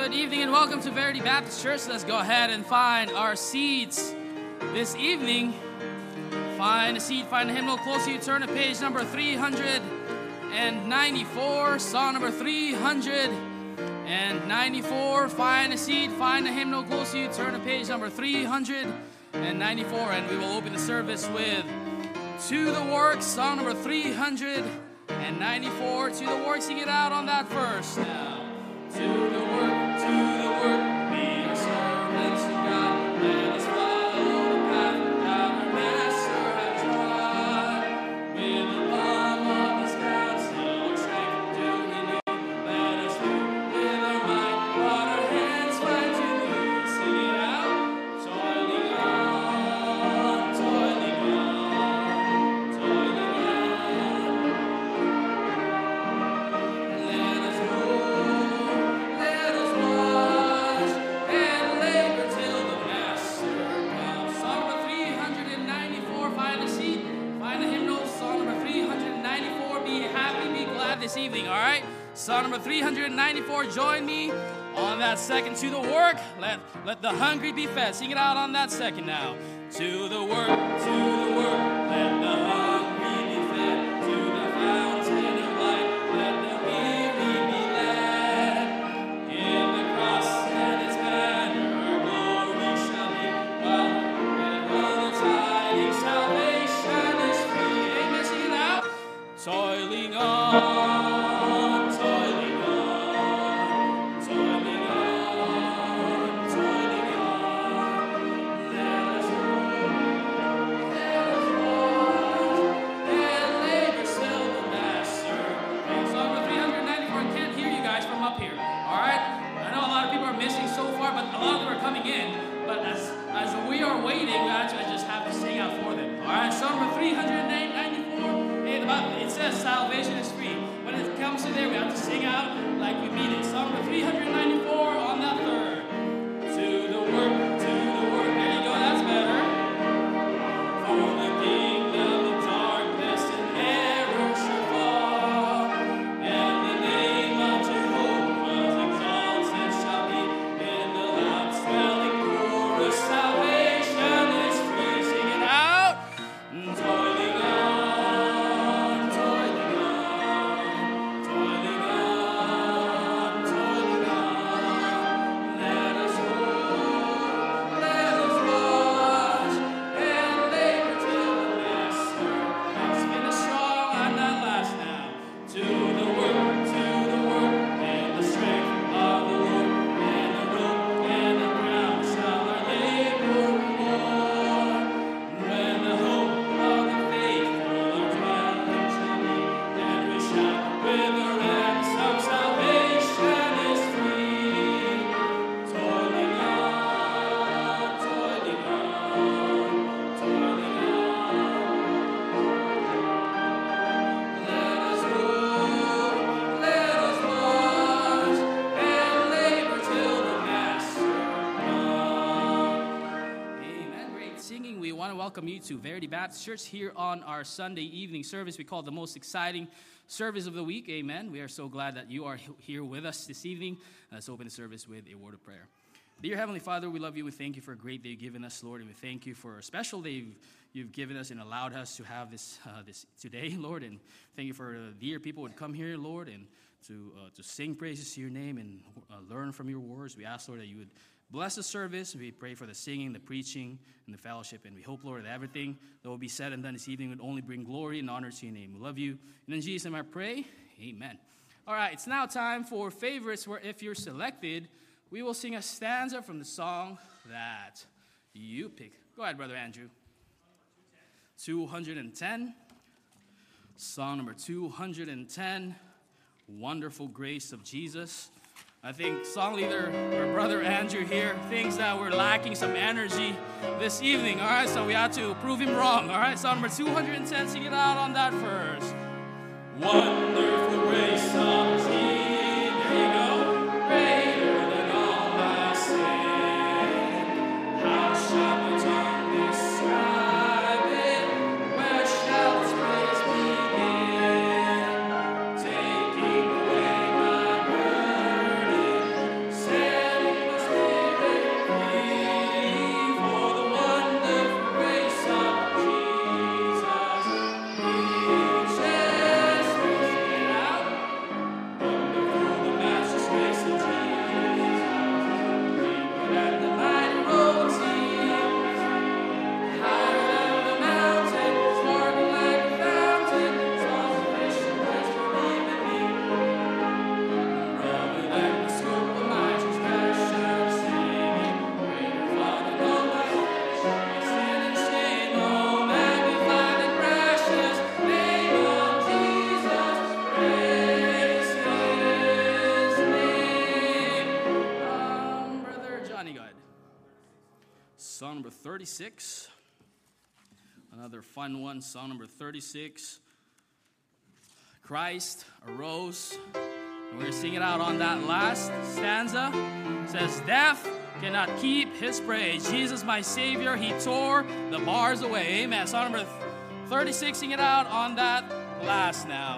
Good evening and welcome to Verity Baptist Church. Let's go ahead and find our seats this evening. Find a seat, find a hymnal close to you. Turn to page number 394, song number 394. Find a seat, find a hymnal close to you. Turn to page number 394, and we will open the service with To the Work, song number 394. To the Work, sing it out on that verse now. To the work, be our servants of God. Let us follow the path that our Master has trod. With the palm of His hands, still our strength do we know. Let us move with our might, what our hands find to do. Sing it out. Toiling on, toiling on, toiling on. Let us watch and labor till the Master comes. Song number 394, find a seat, find a hymnal. Song number 394, be happy, be glad this evening, all right? Song number 394, join me on that second. To the work, let the hungry be fed. Sing it out on that second now. To the work, let the hungry be fed. To the fountain of life, let the weary be led. In the cross and its banner, glory shall be. While the tidings, salvation is free. Amen. Sing it out. Toiling on, toiling on, toiling on, toiling on. Let us watch and labor till the Master comes. Song number 394. I can't hear you guys from up here. All right. I know a lot of people are missing so far, but a lot of them are coming in. But as we are waiting, I just have to sing out for them. All right. Song number 394. It says salvation is free. When it comes to there, we have to sing out like we mean it. Song number 394 on that third. To the work, to the work. There you go. That's better. For the kingdom of darkness and error shall fall, and the name of Jehovah exalted shall be. In the loud swelling chorus, salvation is free. Sing it out. Toiling on, toiling on, toiling on, toiling on. Let us watch and labor till the Master comes. Finish strong on that last now. To the work, and the strength of the Lord, and the rope and the ground shall our labor reward. When the hope of the faithful our dwelling shall be, and we shout with the ransom, salvation is free. Toiling on, toiling on, toiling on. Let us watch and labor till the Master comes. Amen. Great singing. We want to welcome you to Verity Baptist Church here on our Sunday evening service. We call it the most exciting service of the week. Amen. We are so glad that you are here with us this evening. Let's open the service with a word of prayer. Dear Heavenly Father, we love you. We thank you for a great day you've given us, Lord, and we thank you for a special day you've given us and allowed us to have this today, Lord. And thank you for the dear people who would come here, Lord, and to sing praises to your name and learn from your words. We ask, Lord, that you would bless the service. We pray for the singing, the preaching, and the fellowship. And we hope, Lord, that everything that will be said and done this evening would only bring glory and honor to your name. We love you. And in Jesus' name I pray, amen. All right, it's now time for favorites, where if you're selected, we will sing a stanza from the song that you pick. Go ahead, Brother Andrew. 210. Song number 210, Wonderful Grace of Jesus. I think song leader, or Brother Andrew here, thinks that we're lacking some energy this evening, all right? So we have to prove him wrong, all right? Song number 210, sing it out on that first. Wonderful grace of Jesus. There you go. Greater than all my sin. How shall my tongue describe it? Where shall its praise begin? Taking away my burden, Song number 36. Another fun one, song number 36. Christ arose. And we're going to sing it out on that last stanza. It says, death cannot keep his praise. Jesus, my Savior, he tore the bars away. Amen. Song number 36, sing it out on that last now.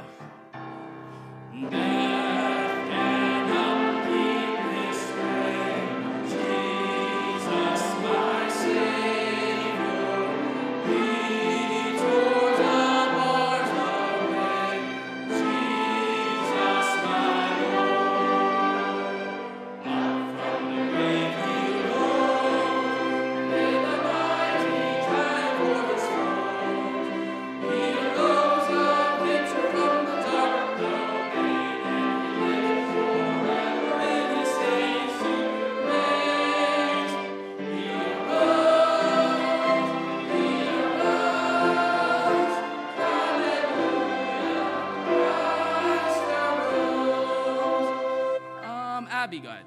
Abby guide.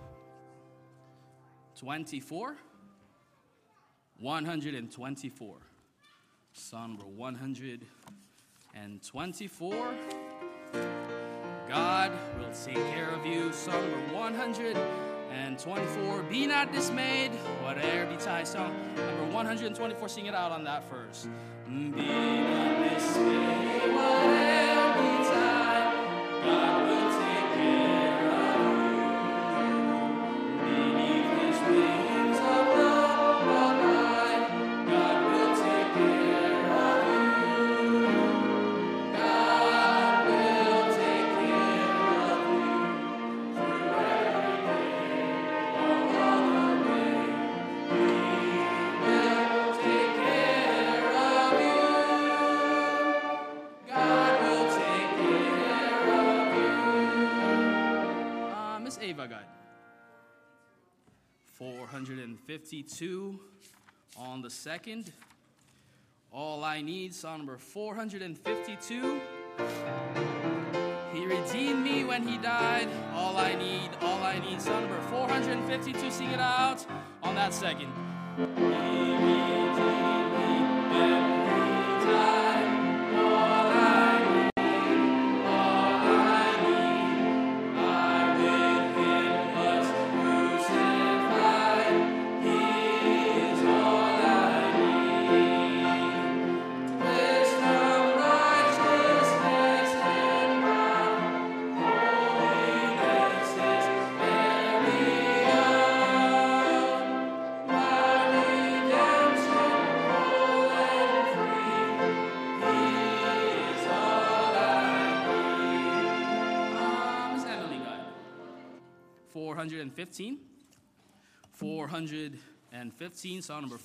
24. 124. Psalm number 124. God will take care of you. Psalm number 124. Be not dismayed, whate'er betide. Psalm number 124. Sing it out on that first. Be not dismayed, whate'er betide. God will take care of you. Beneath his wings of love abide. God will take care of you. God will take care of you through every day, all the way. He will take care of you. God will take care of you. Miss Ava guide. 452 on the second. All I need, song number 452. He redeemed me when he died. All I need, song number 452. Sing it out on that second. He redeemed me when he died. All I need, I with him was crucified. He is all I need. Wisdom, righteousness, and power, holiness is very own. My redemption, full and free. He is all I need. Miss Emily guide. 415. 415, song number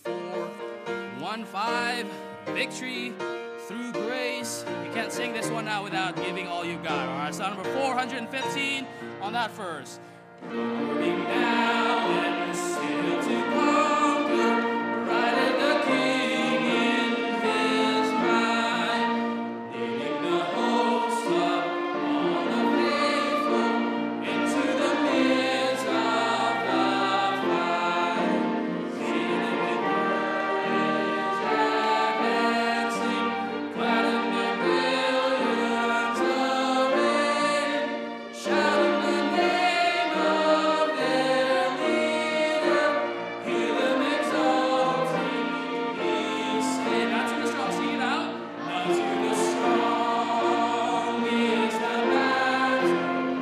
415, victory through grace. You can't sing this one out without giving all you got. All right, song number 415 on that first. Rolling down and still to conquer, riding the King in his mind, leading the host of all the faithful into the midst of the fight. Seated with courage advancing, clad in their brilliant array, shouting the name of their leader, hail him exalting his sin. Not to the strong, sing it out. Not to the strong is the battle,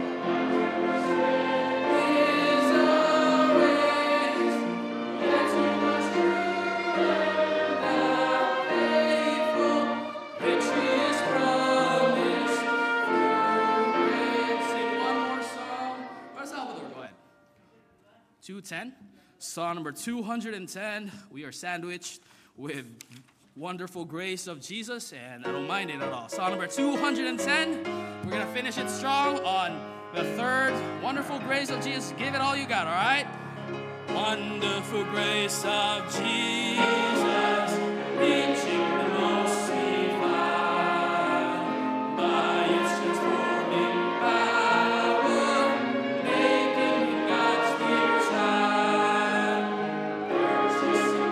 is a race, yet to the true and the faithful, victory is promised through grace. Sing one more song. Where's Salvador? Go ahead. 210. Song number 210. We are sandwiched with wonderful grace of Jesus, and I don't mind it at all. Song number 210. We're going to finish it strong on the third. Wonderful grace of Jesus. Give it all you got, all right? Wonderful grace of Jesus, reaching the most divine, by its transforming power, making God's dear child. Purchased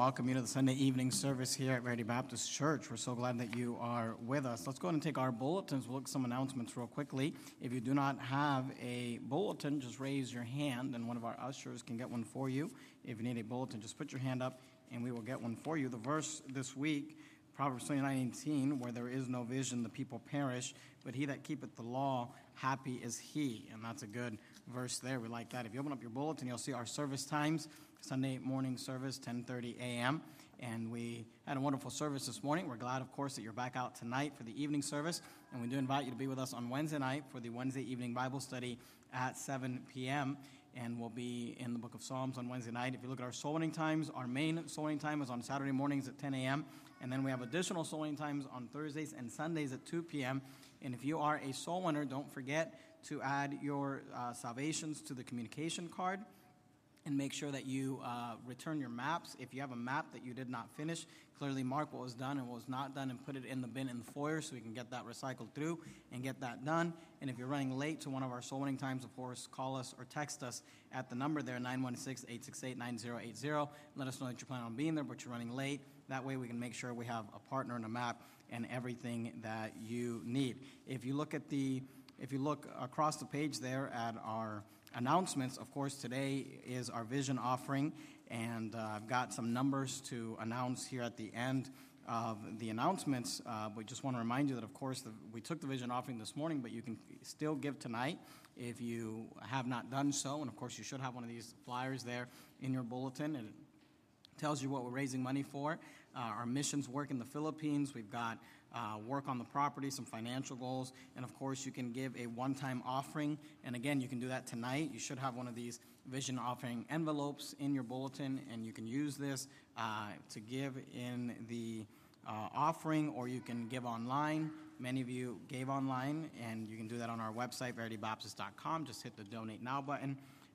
welcome you to the Sunday evening service here at Verity Baptist Church. We're so glad that you are with us. Let's go ahead and take our bulletins. We'll look at some announcements real quickly. If you do not have a bulletin, just raise your hand, and one of our ushers can get one for you. If you need a bulletin, just put your hand up, and we will get one for you. The verse this week, Proverbs 29:18, where there is no vision, the people perish, but he that keepeth the law, happy is he. And that's a good verse there. We like that. If you open up your bulletin, you'll see our service times. Sunday morning service, 10:30 a.m. And we had a wonderful service this morning. We're glad, of course, that you're back out tonight for the evening service. And we do invite you to be with us on Wednesday night for the Wednesday evening Bible study at 7 p.m. And we'll be in the book of Psalms on Wednesday night. If you look at our soul winning times, our main soul winning time is on Saturday mornings at 10 a.m. And then we have additional soul winning times on Thursdays and Sundays at 2 p.m. And if you are a soul winner, don't forget to add your salvations to the communication card. And make sure that you return your maps. If you have a map that you did not finish, clearly mark what was done and what was not done and put it in the bin in the foyer so we can get that recycled through and get that done. And if you're running late to one of our soul winning times, of course, call us or text us at the number there, 916-868-9080. Let us know that you're planning on being there, but you're running late. That way we can make sure we have a partner and a map and everything that you need. If you look across the page there at our announcements, of course, today is our vision offering, and I've got some numbers to announce here at the end of the announcements. We just want to remind you that, of course, we took the vision offering this morning, but you can still give tonight if you have not done so. And, of course, you should have one of these flyers there in your bulletin, and it tells you what we're raising money for. Our missions work in the Philippines. We've got work on the property, some financial goals, and of course you can give a one-time offering, and again you can do that tonight. You should have one of these vision offering envelopes in your bulletin, and you can use this to give in the offering, or you can give online. Many of you gave online, and you can do that on our website, veritybaptist.com. Just hit the Donate Now button.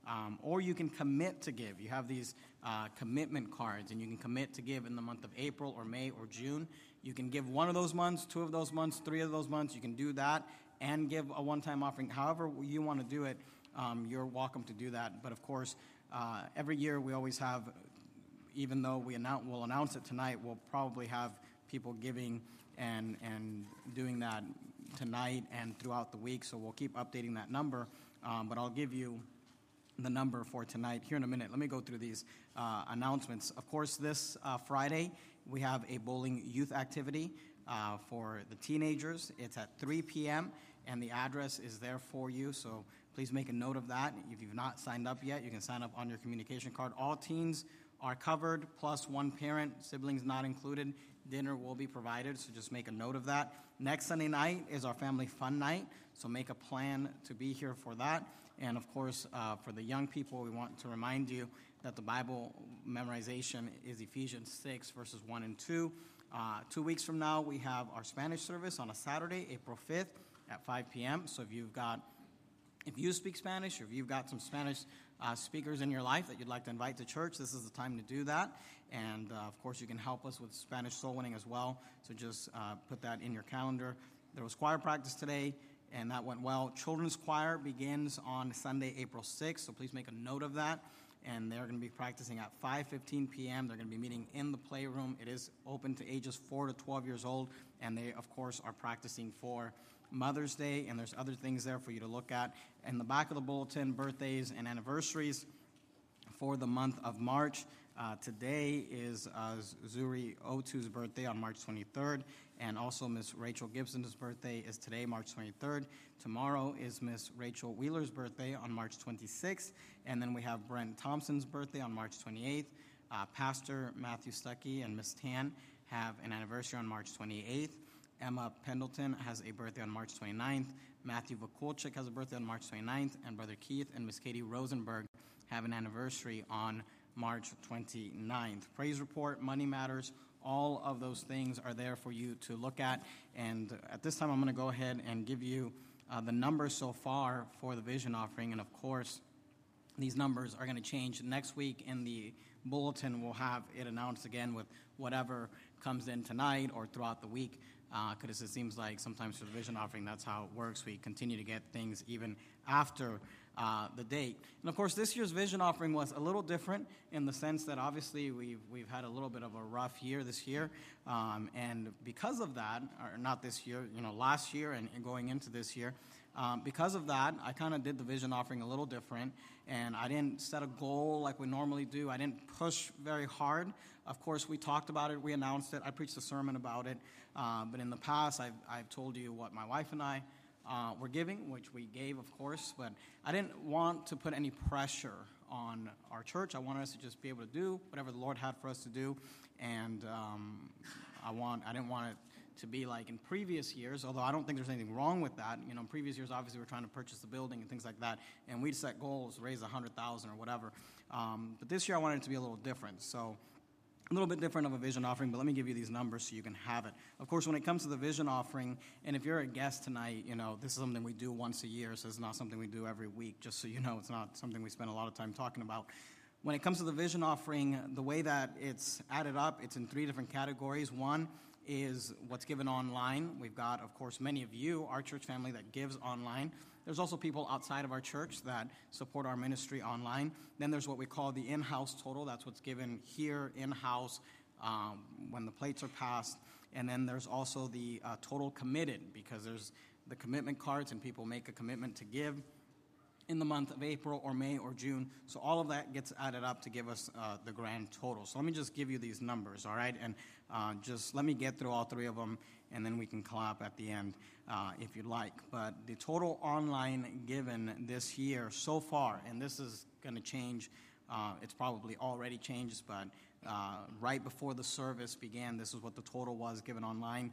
Or you can commit to give. You have these commitment cards, and you can commit to give in the month of April or May or June. You can give one of those months, 2 of those months, 3 of those months. You can do that and give a one-time offering. However you want to do it, you're welcome to do that. But, of course, every year we always have, even though we'll announce it tonight, we'll probably have people giving and doing that tonight and throughout the week. So we'll keep updating that number. But I'll give you the number for tonight here in a minute. Let me go through these announcements. Of course, this Friday we have a bowling youth activity for the teenagers. It's at 3 p.m. and the address is there for you, so please make a note of that. If you've not signed up yet, you can sign up on your communication card. All teens are covered, plus one parent, siblings not included. Dinner will be provided, so just make a note of that. Next Sunday night is our family fun night, so make a plan to be here for that. And, of course, for the young people, we want to remind you that the Bible memorization is Ephesians 6, verses 1 and 2. 2 weeks from now, we have our Spanish service on a Saturday, April 5th at 5 p.m. So if you speak Spanish, or if you've got some Spanish speakers in your life that you'd like to invite to church, this is the time to do that. And, of course, you can help us with Spanish soul winning as well. So just put that in your calendar. There was choir practice today, and that went well. Children's choir begins on Sunday, April 6th, so please make a note of that. And they're going to be practicing at 5:15 p.m. They're going to be meeting in the playroom. It is open to ages 4 to 12 years old, and they, of course, are practicing for Mother's Day, and there's other things there for you to look at. In the back of the bulletin, birthdays and anniversaries for the month of March. Today is Zuri Otu's birthday on March 23rd, and also Miss Rachel Gibson's birthday is today, March 23rd. Tomorrow is Miss Rachel Wheeler's birthday on March 26th, and then we have Brent Thompson's birthday on March 28th. Pastor Matthew Stuckey and Miss Tan have an anniversary on March 28th. Emma Pendleton has a birthday on March 29th. Matthew Vakulchik has a birthday on March 29th, and Brother Keith and Miss Katie Rosenberg have an anniversary on March 29th. Praise report, money matters, all of those things are there for you to look at. And at this time, I'm going to go ahead and give you the numbers so far for the vision offering. And, of course, these numbers are going to change next week. In the bulletin, we'll have it announced again with whatever comes in tonight or throughout the week. Because it seems like sometimes for the vision offering, that's how it works. We continue to get things even after the date. And of course, this year's vision offering was a little different in the sense that obviously we've had a little bit of a rough year this year, and because of that, or not this year, last year and going into this year, because of that, I kind of did the vision offering a little different, and I didn't set a goal like we normally do. I didn't push very hard. Of course, we talked about it, we announced it, I preached a sermon about it, but in the past, I've told you what my wife and I were giving, which we gave, of course, but I didn't want to put any pressure on our church. I wanted us to just be able to do whatever the Lord had for us to do, and I didn't want it to be like in previous years, although I don't think there's anything wrong with that. In previous years, obviously, we're trying to purchase the building and things like that, and we'd set goals, raise $100,000 or whatever. But this year, I wanted it to be a little different. So a little bit different of a vision offering, but let me give you these numbers so you can have it. Of course, when it comes to the vision offering, and if you're a guest tonight, this is something we do once a year, so it's not something we do every week, just so you know. It's not something we spend a lot of time talking about. When it comes to the vision offering, the way that it's added up, it's in 3 different categories. One is what's given online. We've got, of course, many of you, our church family, that gives online. There's also people outside of our church that support our ministry online. Then there's what we call the in-house total. That's what's given here in-house when the plates are passed. And then there's also the total committed, because there's the commitment cards and people make a commitment to give in the month of April or May or June. So all of that gets added up to give us the grand total. So let me just give you these numbers, all right? And just let me get through all 3 of them, and then we can clap at the end if you'd like. But the total online given this year so far, and this is going to change, it's probably already changed, but right before the service began, this is what the total was given online.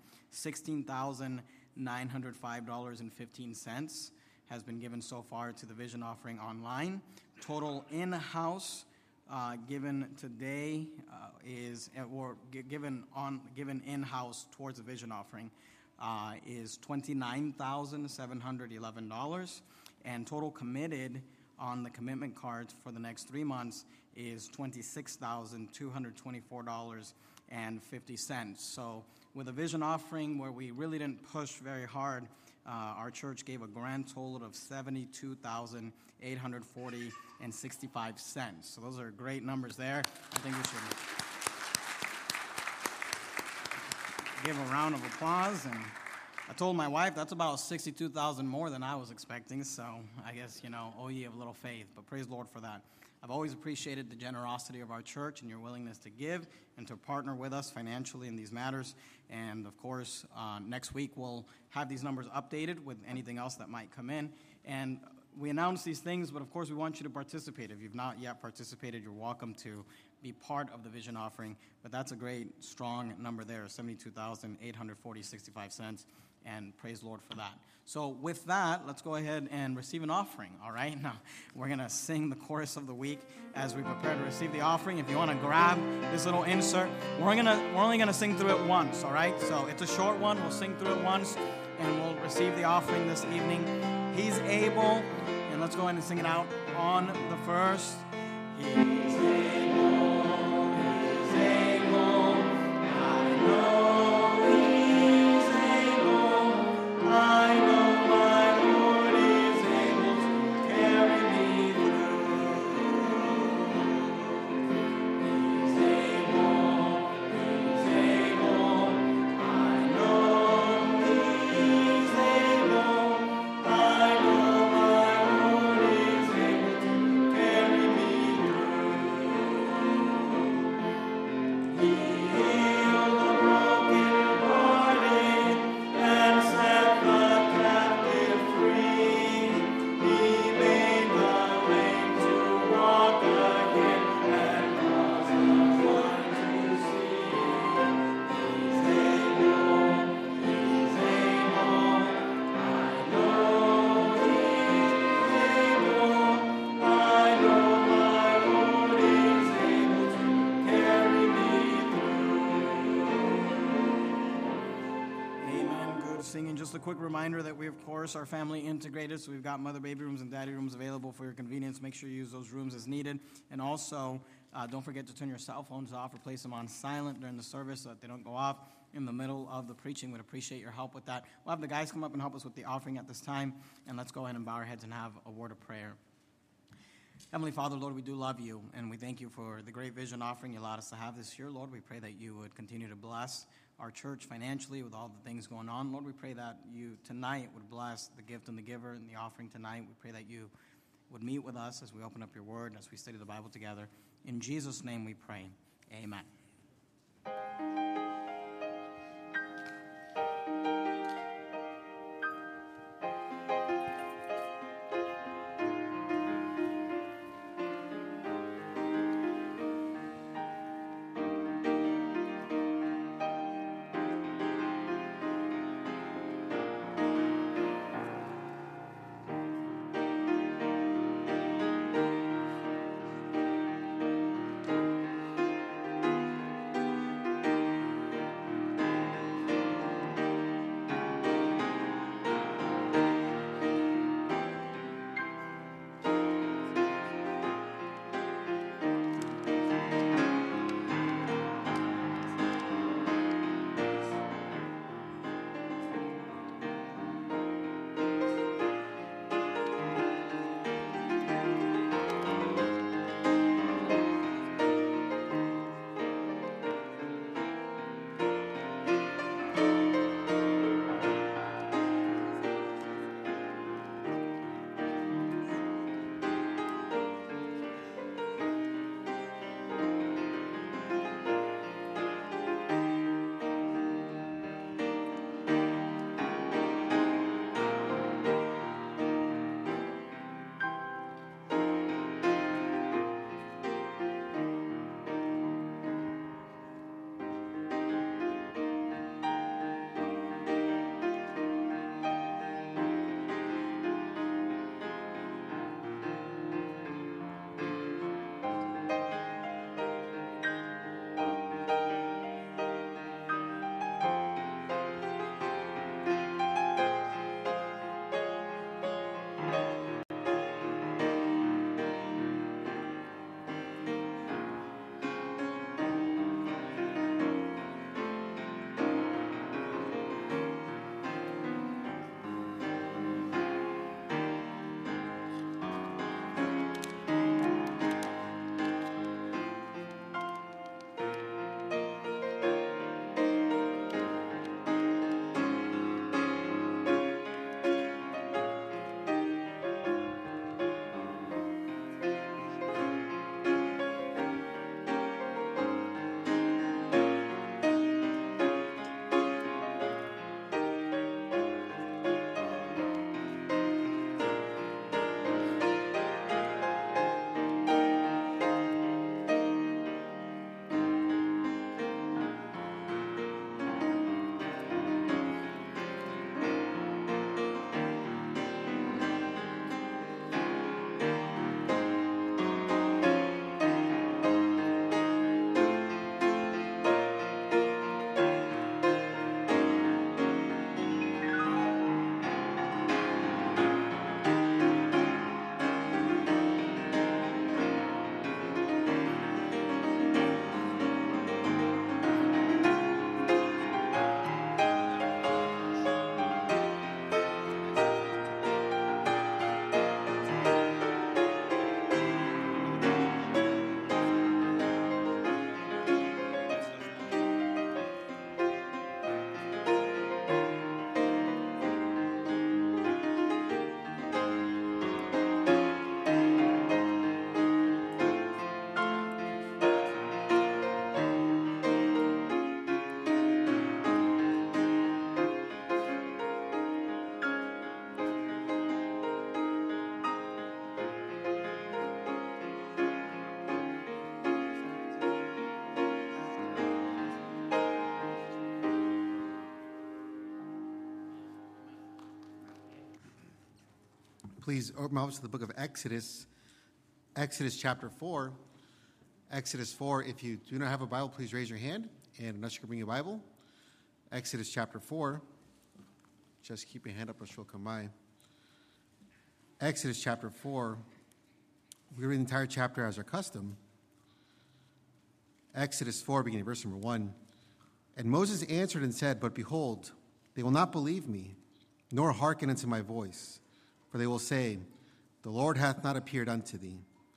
$16,905.15 has been given so far to the vision offering online. Total in-house given today given in-house towards the vision offering is $29,711, and total committed on the commitment cards for the next 3 months is $26,224.50. So with a vision offering where we really didn't push very hard, our church gave a grand total of $72,840.65. So those are great numbers there. I think we should give a round of applause. And I told my wife that's about $62,000 more than I was expecting. So I guess, oh ye of little faith. But praise the Lord for that. I've always appreciated the generosity of our church and your willingness to give and to partner with us financially in these matters. And, of course, next week we'll have these numbers updated with anything else that might come in. And we announce these things, but, of course, we want you to participate. If you've not yet participated, you're welcome to be part of the vision offering. But that's a great, strong number there, $72,840.65. And praise the Lord for that. So with that, let's go ahead and receive an offering, all right? Now, we're going to sing the chorus of the week as we prepare to receive the offering. If you want to grab this little insert, we're only going to sing through it once, all right? So it's a short one. We'll sing through it once, and we'll receive the offering this evening. He's able, and let's go ahead and sing it out on the first. He's able, he's able, I know. I know my Lord is able to carry me through. He's able, I know He's able. I know my Lord is able to carry me through. He healed the brokenhearted and set the captive free. He made the lame to walk again and caused the blind to see. He's able, I know He's able. I know my Lord is able to carry me through. Amen. Good singing. Just a quick reminder that we, of course, are family integrated, so we've got mother baby rooms and daddy rooms available for your convenience. Make sure you use those rooms as needed. And also, don't forget to turn your cell phones off or place them on silent during the service so that they don't go off in the middle of the preaching. We'd appreciate your help with that. We'll have the guys come up and help us with the offering at this time. And let's go ahead and bow our heads and have a word of prayer Heavenly Father, Lord, we do love you, and we thank you for the great vision offering you allowed us to have this year. Lord, we pray that you would continue to bless our church financially with all the things going on. Lord, we pray that you tonight would bless the gift and the giver and the offering tonight. We pray that you would meet with us as we open up your word, as we study the Bible together. In Jesus' name we pray. Amen. Please open up to the book of Exodus, Exodus chapter 4. Exodus 4, if you do not have a Bible, please raise your hand, and an usher can bring you a Bible. Exodus chapter 4. Just keep your hand up or she'll come by. Exodus chapter 4. We read the entire chapter as our custom. Exodus 4, beginning verse number 1. And Moses answered and said, But behold, they will not believe me, nor hearken unto my voice. For they will say, The Lord hath not appeared unto thee.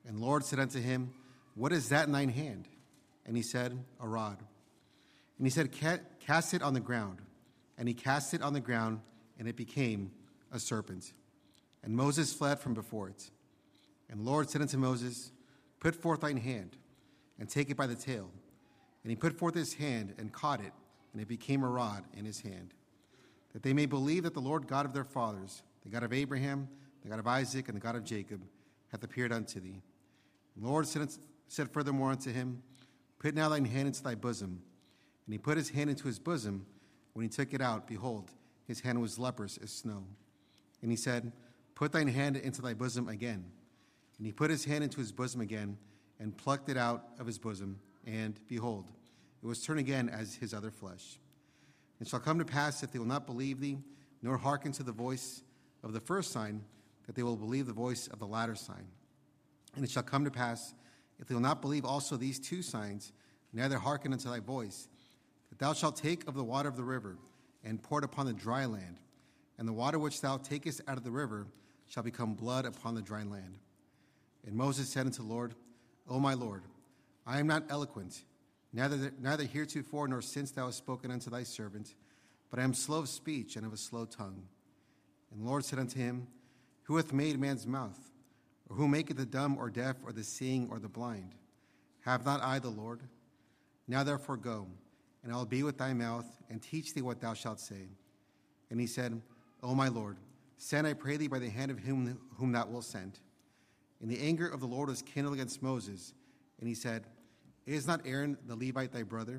And the Lord said unto him, What is that in thine hand? And he said, A rod. And he said, Cast it on the ground. And he cast it on the ground, and it became a serpent. And Moses fled from before it. And the Lord said unto Moses, Put forth thine hand, and take it by the tail. And he put forth his hand, and caught it, and it became a rod in his hand. That they may believe that the Lord God of their fathers, the God of Abraham, the God of Isaac, and the God of Jacob, hath appeared unto thee. And the Lord said furthermore unto him, Put now thine hand into thy bosom. And he put his hand into his bosom. When he took it out, behold, his hand was leprous as snow. And he said, Put thine hand into thy bosom again. And he put his hand into his bosom again, and plucked it out of his bosom. And behold, it was turned again as his other flesh. And it shall come to pass, if they will not believe thee, nor hearken to the voice of the first sign, that they will believe the voice of the latter sign. And it shall come to pass, if they will not believe also these two signs, neither hearken unto thy voice, that thou shalt take of the water of the river, and pour it upon the dry land, and the water which thou takest out of the river shall become blood upon the dry land. And Moses said unto the Lord, O my Lord, I am not eloquent, neither heretofore nor since thou hast spoken unto thy servant, but I am slow of speech and of a slow tongue. And the Lord said unto him, Who hath made man's mouth? Or who maketh the dumb or deaf or the seeing or the blind? Have not I the Lord? Now therefore go, and I will be with thy mouth, and teach thee what thou shalt say. And he said, O my Lord, send, I pray thee, by the hand of him whom thou wilt send. And the anger of the Lord was kindled against Moses, and he said, Is not Aaron the Levite thy brother?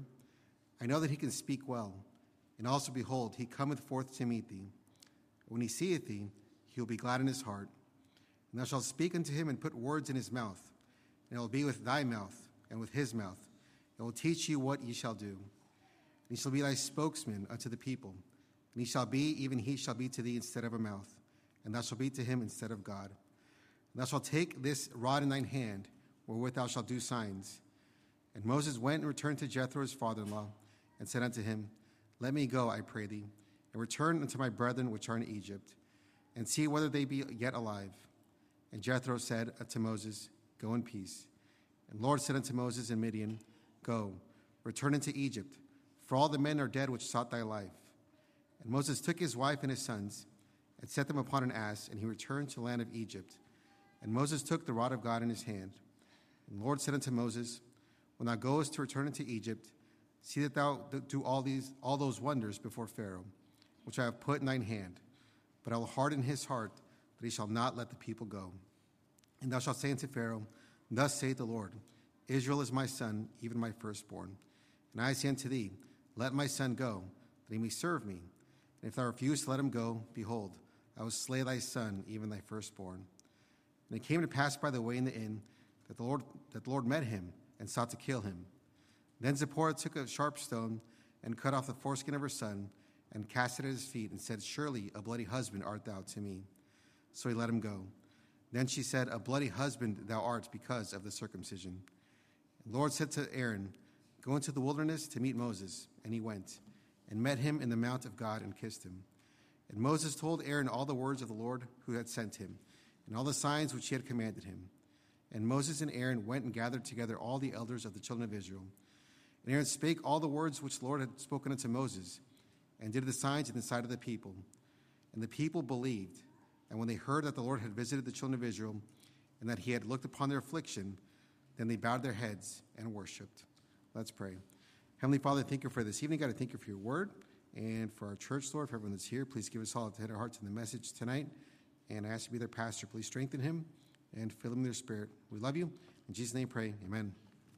I know that he can speak well. And also, behold, he cometh forth to meet thee. When he seeth thee, he will be glad in his heart. And thou shalt speak unto him, and put words in his mouth. And it will be with thy mouth, and with his mouth. It will teach you what ye shall do. And he shall be thy spokesman unto the people. And he shall be, even he shall be to thee instead of a mouth. And thou shalt be to him instead of God. And thou shalt take this rod in thine hand, wherewith thou shalt do signs. And Moses went and returned to Jethro his father-in-law, and said unto him, Let me go, I pray thee, and return unto my brethren which are in Egypt, and see whether they be yet alive. And Jethro said unto Moses, Go in peace. And the Lord said unto Moses in Midian, Go, return into Egypt, for all the men are dead which sought thy life. And Moses took his wife and his sons, and set them upon an ass, and he returned to the land of Egypt. And Moses took the rod of God in his hand. And the Lord said unto Moses, When thou goest to return into Egypt, see that thou do all those wonders before Pharaoh, which I have put in thine hand. But I will harden his heart, that he shall not let the people go. And thou shalt say unto Pharaoh, Thus saith the Lord, Israel is my son, even my firstborn. And I say unto thee, Let my son go, that he may serve me. And if thou refuse to let him go, behold, I will slay thy son, even thy firstborn. And it came to pass by the way in the inn that the Lord met him, and sought to kill him. Then Zipporah took a sharp stone, and cut off the foreskin of her son, and cast it at his feet, and said, Surely a bloody husband art thou to me. So he let him go. Then she said, A bloody husband thou art because of the circumcision. And the Lord said to Aaron, Go into the wilderness to meet Moses. And he went, and met him in the mount of God, and kissed him. And Moses told Aaron all the words of the Lord who had sent him, and all the signs which he had commanded him. And Moses and Aaron went and gathered together all the elders of the children of Israel. And Aaron spake all the words which the Lord had spoken unto Moses, and did the signs in the sight of the people. And the people believed. And when they heard that the Lord had visited the children of Israel, and that he had looked upon their affliction, then they bowed their heads and worshipped. Let's pray. Heavenly Father, thank you for this evening. God, I thank you for your word and for our church, Lord, for everyone that's here. Please give us all to hit our hearts in the message tonight. And I ask you to be their pastor. Please strengthen him and fill him with your spirit. We love you. In Jesus' name pray. Amen.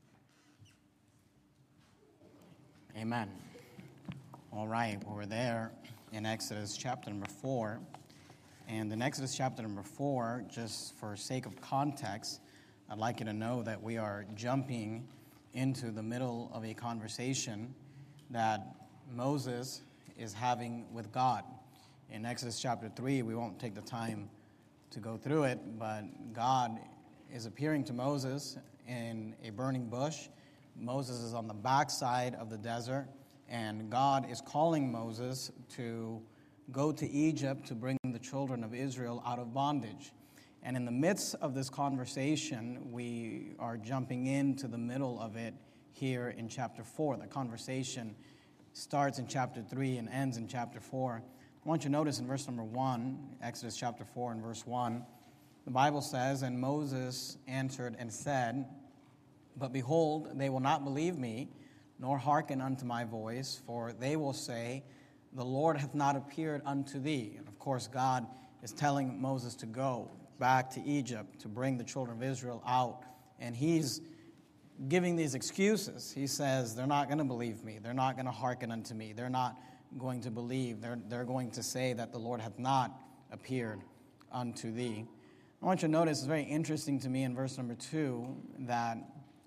Amen. All right, well, we're there in Exodus chapter number 4. And in Exodus chapter number 4, just for sake of context, I'd like you to know that we are jumping into the middle of a conversation that Moses is having with God. In Exodus chapter 3, we won't take the time to go through it, but God is appearing to Moses in a burning bush. Moses is on the backside of the desert, and God is calling Moses to go to Egypt to bring the children of Israel out of bondage. And in the midst of this conversation, we are jumping into the middle of it here in chapter 4. The conversation starts in chapter 3 and ends in chapter 4. I want you to notice in verse number 1, Exodus chapter 4 and verse 1, the Bible says, "And Moses answered and said, But behold, they will not believe me, nor hearken unto my voice, for they will say, The Lord hath not appeared unto thee." And of course, God is telling Moses to go back to Egypt to bring the children of Israel out. And he's giving these excuses. He says, they're not going to believe me. They're not going to hearken unto me. They're not going to believe. They're going to say that the Lord hath not appeared unto thee. I want you to notice, it's very interesting to me in verse number 2 that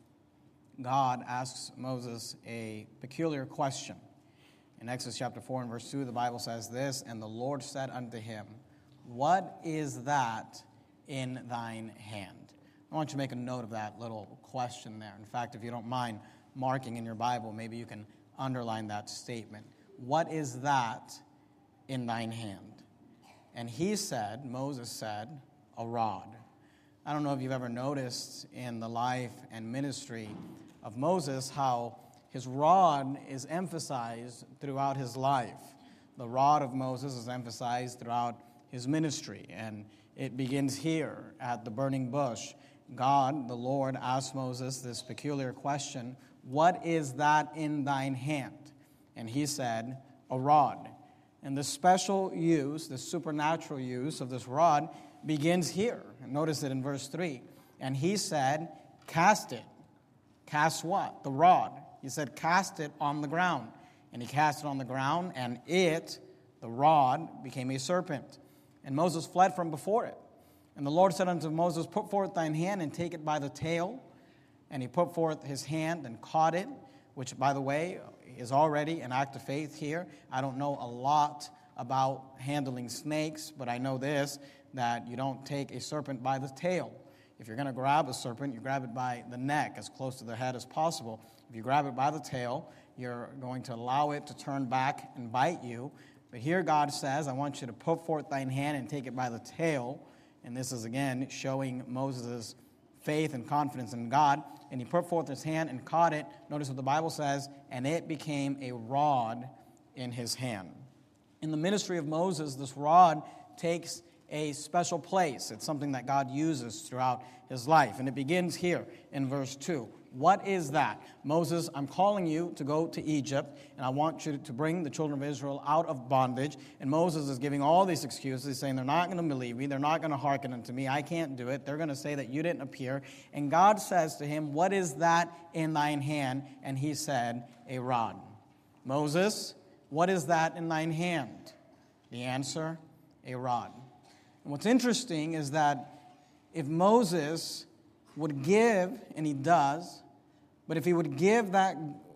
God asks Moses a peculiar question. In Exodus chapter 4 and verse 2, the Bible says this, "And the Lord said unto him, What is that in thine hand?" I want you to make a note of that little question there. In fact, if you don't mind marking in your Bible, maybe you can underline that statement. What is that in thine hand? And he said, Moses said, a rod. I don't know if you've ever noticed in the life and ministry of Moses how his rod is emphasized throughout his life. The rod of Moses is emphasized throughout his ministry, and it begins here at the burning bush. God, the Lord, asked Moses this peculiar question, "What is that in thine hand?" And he said, "A rod." And the special use, the supernatural use of this rod begins here. And notice it in verse 3. And he said, "Cast it." Cast what? The rod. He said, "Cast it on the ground." And he cast it on the ground, and it, the rod, became a serpent. And Moses fled from before it. And the Lord said unto Moses, "Put forth thine hand and take it by the tail." And he put forth his hand and caught it, which, by the way, is already an act of faith here. I don't know a lot about handling snakes, but I know this, that you don't take a serpent by the tail. If you're going to grab a serpent, you grab it by the neck, as close to the head as possible. If you grab it by the tail, you're going to allow it to turn back and bite you. But here God says, I want you to put forth thine hand and take it by the tail. And this is, again, showing Moses' faith and confidence in God. And he put forth his hand and caught it. Notice what the Bible says, and it became a rod in his hand. In the ministry of Moses, this rod takes a special place. It's something that God uses throughout his life. And it begins here in verse 2. What is that? Moses, I'm calling you to go to Egypt, and I want you to bring the children of Israel out of bondage. And Moses is giving all these excuses, saying they're not going to believe me, they're not going to hearken unto me, I can't do it, they're going to say that you didn't appear. And God says to him, what is that in thine hand? And he said, a rod. Moses, what is that in thine hand? The answer, a rod. And what's interesting is that if Moses would give, and he does, but if he would give that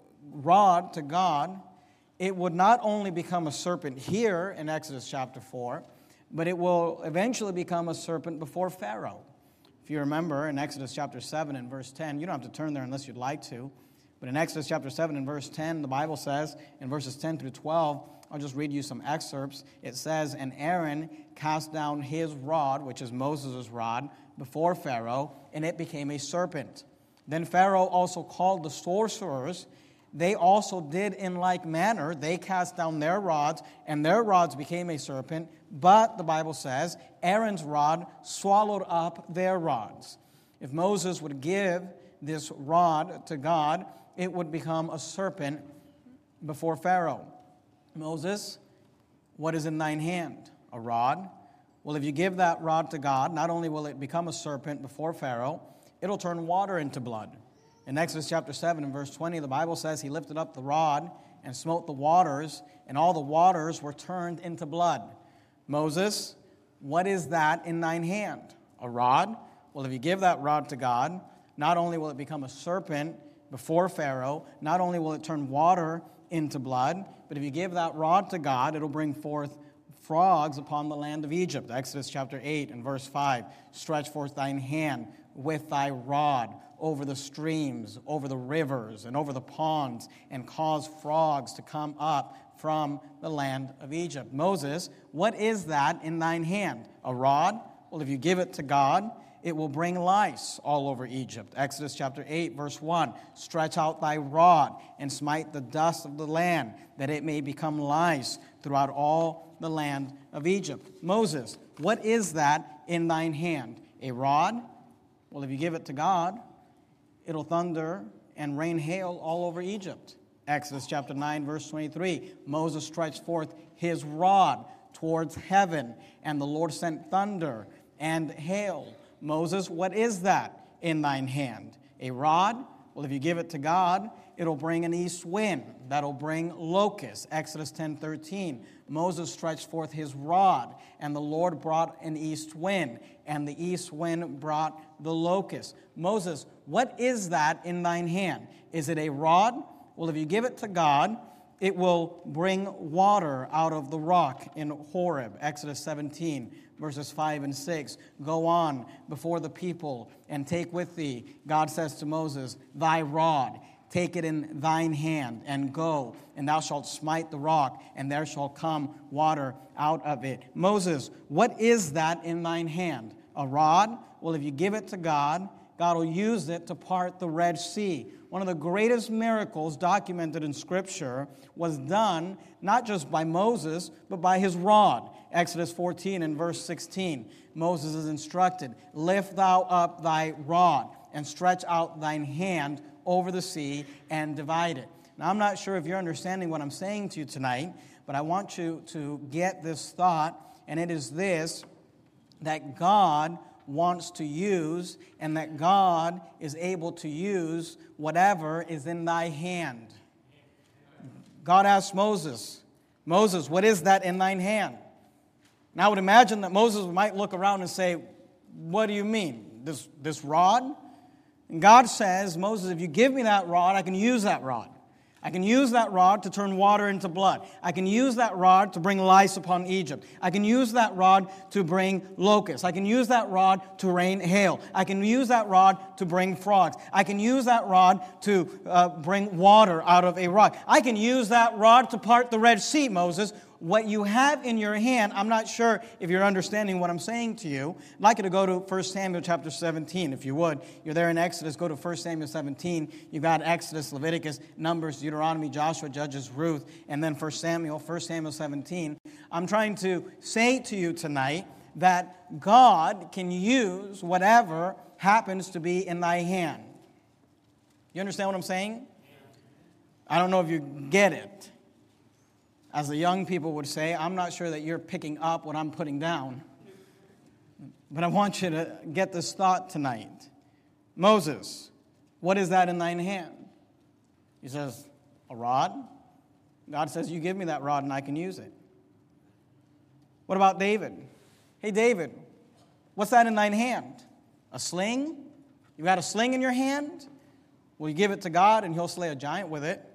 rod to God, it would not only become a serpent here in Exodus chapter 4, but it will eventually become a serpent before Pharaoh. If you remember in Exodus chapter 7 and verse 10, you don't have to turn there unless you'd like to, but in Exodus chapter 7 and verse 10, the Bible says, in verses 10 through 12, I'll just read you some excerpts. It says, and Aaron cast down his rod, which is Moses' rod, before Pharaoh, and it became a serpent. Then Pharaoh also called the sorcerers. They also did in like manner. They cast down their rods, and their rods became a serpent. But, the Bible says, Aaron's rod swallowed up their rods. If Moses would give this rod to God, it would become a serpent before Pharaoh. Moses, what is in thine hand? A rod. Well, if you give that rod to God, not only will it become a serpent before Pharaoh, it'll turn water into blood. In Exodus chapter 7 and verse 20, the Bible says he lifted up the rod and smote the waters, and all the waters were turned into blood. Moses, what is that in thine hand? A rod. Well, if you give that rod to God, not only will it become a serpent before Pharaoh, not only will it turn water into blood, but if you give that rod to God, it'll bring forth frogs upon the land of Egypt. Exodus chapter 8 and verse 5, stretch forth thine hand with thy rod over the streams, over the rivers, and over the ponds, and cause frogs to come up from the land of Egypt. Moses, what is that in thine hand? A rod? well, if you give it to God, it will bring lice all over Egypt. Exodus chapter 8, verse 1. Stretch out thy rod and smite the dust of the land, that it may become lice throughout all the land of Egypt. Moses, what is that in thine hand? A rod? Well, if you give it to God, it'll thunder and rain hail all over Egypt. Exodus chapter 9, verse 23. Moses stretched forth his rod towards heaven, and the Lord sent thunder and hail. Moses, what is that in thine hand? A rod? Well, if you give it to God, it'll bring an east wind. That'll bring locusts. Exodus 10:13. Moses stretched forth his rod, and the Lord brought an east wind, and the east wind brought the locusts. Moses, what is that in thine hand? Is it a rod? Well, if you give it to God, it will bring water out of the rock in Horeb. Exodus 17, verses 5 and 6. Go on before the people and take with thee, God says to Moses, thy rod. Take it in thine hand and go, and thou shalt smite the rock, and there shall come water out of it. Moses, what is that in thine hand? A rod? Well, if you give it to God, God will use it to part the Red Sea. One of the greatest miracles documented in Scripture was done not just by Moses, but by his rod. Exodus 14 and verse 16, Moses is instructed, lift thou up thy rod, and stretch out thine hand over the sea, and divide it. Now, I'm not sure if you're understanding what I'm saying to you tonight, but I want you to get this thought, and it is this, that God wants to use, and that God is able to use whatever is in thy hand. God asked Moses, Moses, what is that in thine hand? Now I would imagine that Moses might look around and say, what do you mean? This rod? And God says, Moses, if you give me that rod, I can use that rod. I can use that rod to turn water into blood. I can use that rod to bring lice upon Egypt. I can use that rod to bring locusts. I can use that rod to rain hail. I can use that rod to bring frogs. I can use that rod to bring water out of a rock. I can use that rod to part the Red Sea, Moses. What you have in your hand, I'm not sure if you're understanding what I'm saying to you. I'd like you to go to 1 Samuel chapter 17, if you would. You're there in Exodus. Go to 1 Samuel 17. You've got Exodus, Leviticus, Numbers, Deuteronomy, Joshua, Judges, Ruth, and then 1 Samuel 17. I'm trying to say to you tonight that God can use whatever happens to be in thy hand. You understand what I'm saying? I don't know if you get it. As the young people would say, I'm not sure that you're picking up what I'm putting down. But I want you to get this thought tonight. Moses, what is that in thine hand? He says, a rod. God says, you give me that rod and I can use it. What about David? Hey, David, what's that in thine hand? A sling? You got a sling in your hand? Well, you give it to God and he'll slay a giant with it.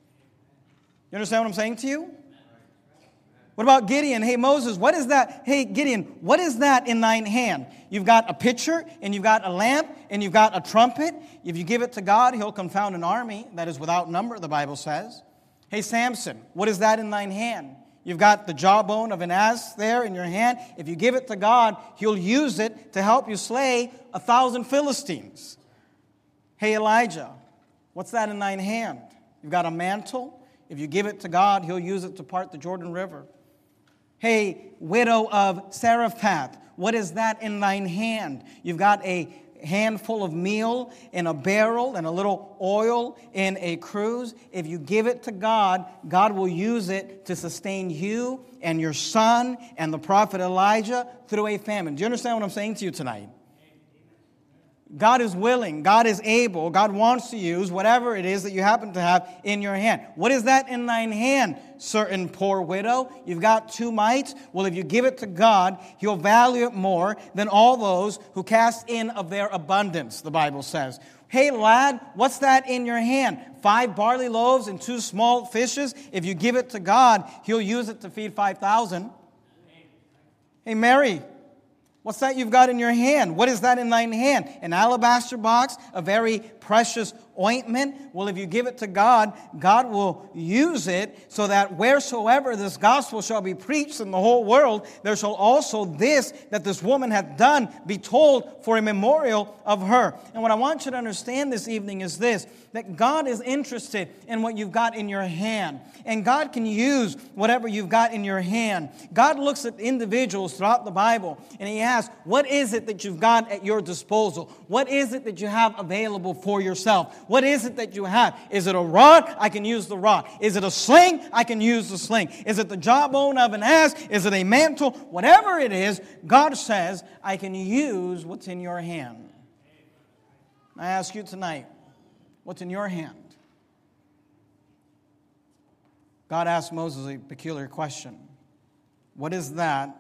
You understand what I'm saying to you? What about Gideon? Hey, Moses, what is that? Hey, Gideon, what is that in thine hand? You've got a pitcher, and you've got a lamp, and you've got a trumpet. If you give it to God, he'll confound an army that is without number, the Bible says. Hey, Samson, what is that in thine hand? You've got the jawbone of an ass there in your hand. If you give it to God, he'll use it to help you slay 1,000 Philistines. Hey, Elijah, what's that in thine hand? You've got a mantle. If you give it to God, he'll use it to part the Jordan River. Hey, widow of Zarephath, what is that in thine hand? You've got a handful of meal in a barrel and a little oil in a cruse. If you give it to God, God will use it to sustain you and your son and the prophet Elijah through a famine. Do you understand what I'm saying to you tonight? God is willing, God is able, God wants to use whatever it is that you happen to have in your hand. What is that in thine hand, certain poor widow? You've got 2 mites. Well, if you give it to God, he'll value it more than all those who cast in of their abundance, the Bible says. Hey, lad, what's that in your hand? 5 barley loaves and 2 small fishes. If you give it to God, he'll use it to feed 5,000. Hey, Mary, what's that you've got in your hand? What is that in thine hand? An alabaster box, a very precious ointment? Well, if you give it to God, God will use it so that wheresoever this gospel shall be preached in the whole world, there shall also this that this woman hath done be told for a memorial of her. And what I want you to understand this evening is this, that God is interested in what you've got in your hand. And God can use whatever you've got in your hand. God looks at individuals throughout the Bible and He asks, what is it that you've got at your disposal? What is it that you have available for yourself? What is it that you have? Is it a rod? I can use the rod. Is it a sling? I can use the sling. Is it the jawbone of an ass? Is it a mantle? Whatever it is, God says, I can use what's in your hand. I ask you tonight, what's in your hand? God asked Moses a peculiar question. What is that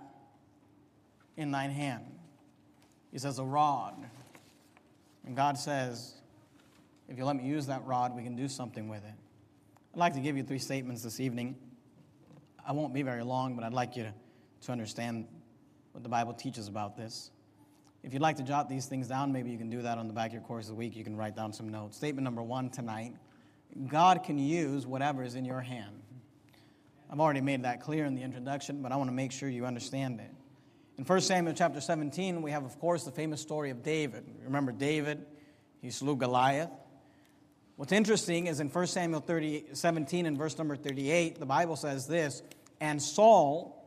in thine hand? He says, a rod. And God says, if you let me use that rod, we can do something with it. I'd like to give you 3 statements this evening. I won't be very long, but I'd like you to understand what the Bible teaches about this. If you'd like to jot these things down, maybe you can do that on the back of your course of the week. You can write down some notes. Statement number 1 tonight, God can use whatever is in your hand. I've already made that clear in the introduction, but I want to make sure you understand it. In 1 Samuel chapter 17, we have, of course, the famous story of David. Remember David? He slew Goliath. What's interesting is in 1 Samuel 17 and verse number 38, the Bible says this, and Saul,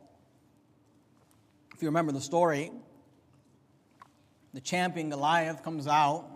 if you remember the story, the champion Goliath comes out,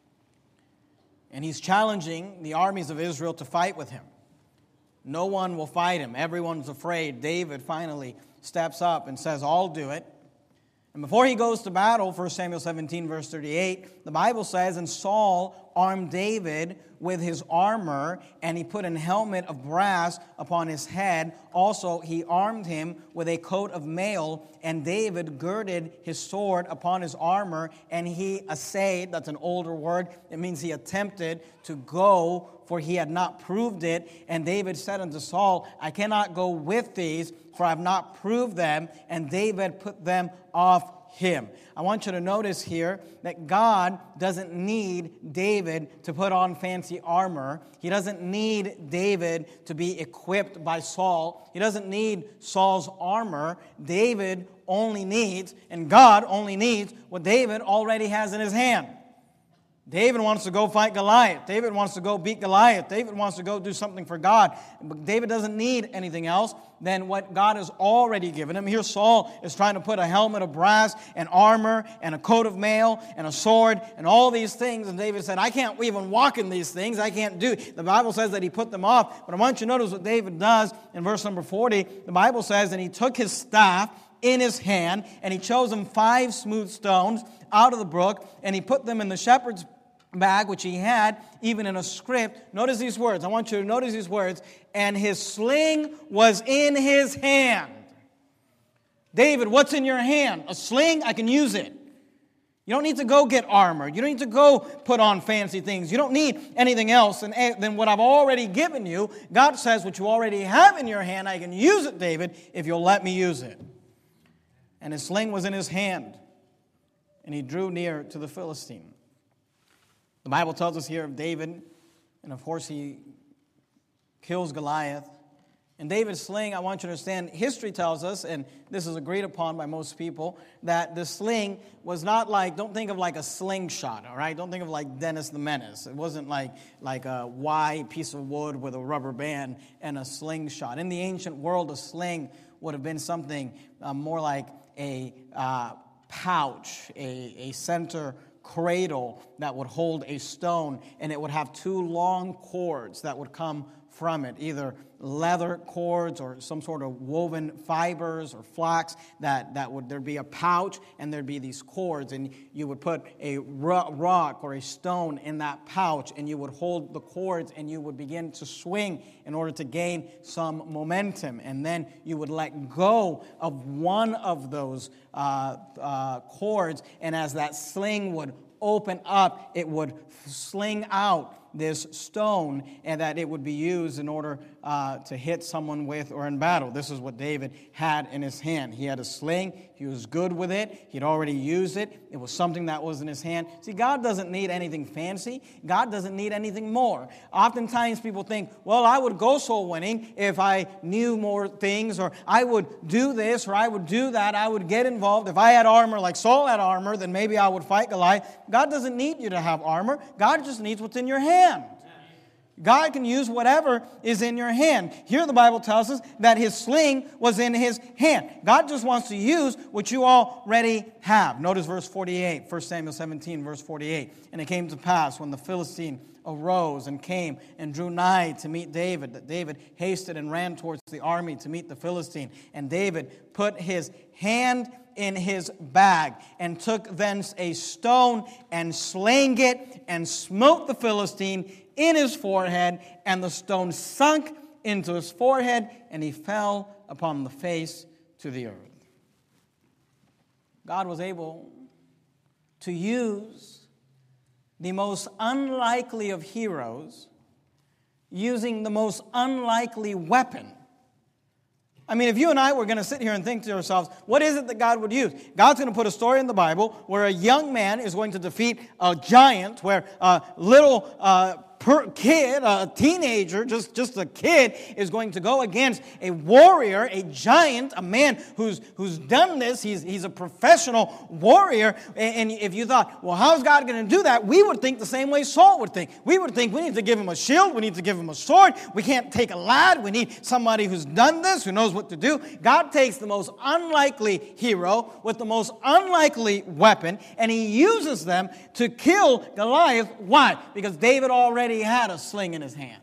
and he's challenging the armies of Israel to fight with him. No one will fight him. Everyone's afraid. David finally steps up and says, I'll do it. And before he goes to battle, 1 Samuel 17, verse 38, the Bible says, and Saul armed David with his armor, and he put an helmet of brass upon his head. Also, he armed him with a coat of mail, and David girded his sword upon his armor, and he essayed, that's an older word, it means he attempted to go, for he had not proved it. And David said unto Saul, I cannot go with these, for I have not proved them. And David put them off him. I want you to notice here that God doesn't need David to put on fancy armor. He doesn't need David to be equipped by Saul. He doesn't need Saul's armor. David only needs, and God only needs, what David already has in his hand. David wants to go fight Goliath. David wants to go beat Goliath. David wants to go do something for God. But David doesn't need anything else than what God has already given him. Here Saul is trying to put a helmet of brass and armor and a coat of mail and a sword and all these things. And David said, I can't even walk in these things. I can't do it. The Bible says that he put them off. But I want you to notice what David does in verse number 40. The Bible says, and he took his staff in his hand, and he chose him 5 smooth stones out of the brook, and he put them in the shepherd's bag, which he had, even in a script. Notice these words. I want you to notice these words. And his sling was in his hand. David, what's in your hand? A sling? I can use it. You don't need to go get armor. You don't need to go put on fancy things. You don't need anything else than what I've already given you. God says what you already have in your hand, I can use it, David, if you'll let me use it. And his sling was in his hand. And he drew near to the Philistine. The Bible tells us here of David, and of course he kills Goliath. And David's sling, I want you to understand, history tells us, and this is agreed upon by most people, that the sling was not like, don't think of like a slingshot, all right? Don't think of like Dennis the Menace. It wasn't like a wide piece of wood with a rubber band and a slingshot. In the ancient world, a sling would have been something more like a pouch, a center cradle that would hold a stone, and it would have 2 long cords that would come from it, either leather cords or some sort of woven fibers or flax there'd be a pouch and there'd be these cords, and you would put a rock or a stone in that pouch, and you would hold the cords, and you would begin to swing in order to gain some momentum, and then you would let go of one of those cords, and as that sling would open up, it would sling out this stone and that it would be used in order to hit someone with or in battle. This is what David had in his hand. He had a sling. He was good with it. He'd already used it. It was something that was in his hand. See, God doesn't need anything fancy. God doesn't need anything more. Oftentimes people think, well, I would go soul winning if I knew more things, or I would do this, or I would do that. I would get involved. If I had armor like Saul had armor, then maybe I would fight Goliath. God doesn't need you to have armor. God just needs what's in your hand. God can use whatever is in your hand. Here the Bible tells us that his sling was in his hand. God just wants to use what you already have. Notice verse 48, 1 Samuel 17, verse 48. And it came to pass when the Philistine arose and came and drew nigh to meet David, that David hasted and ran towards the army to meet the Philistine. And David put his hand in his bag, and took thence a stone, and slang it, and smote the Philistine in his forehead, and the stone sunk into his forehead, and he fell upon the face to the earth. God was able to use the most unlikely of heroes, using the most unlikely weapon. I mean, if you and I were going to sit here and think to ourselves, what is it that God would use? God's going to put a story in the Bible where a young man is going to defeat a giant, where a little kid, a teenager, just a kid, is going to go against a warrior, a giant, a man who's done this. He's a professional warrior. And if you thought, well, how's God going to do that? We would think the same way Saul would think. We would think we need to give him a shield. We need to give him a sword. We can't take a lad. We need somebody who's done this, who knows what to do. God takes the most unlikely hero with the most unlikely weapon, and he uses them to kill Goliath. Why? Because David already had a sling in his hand.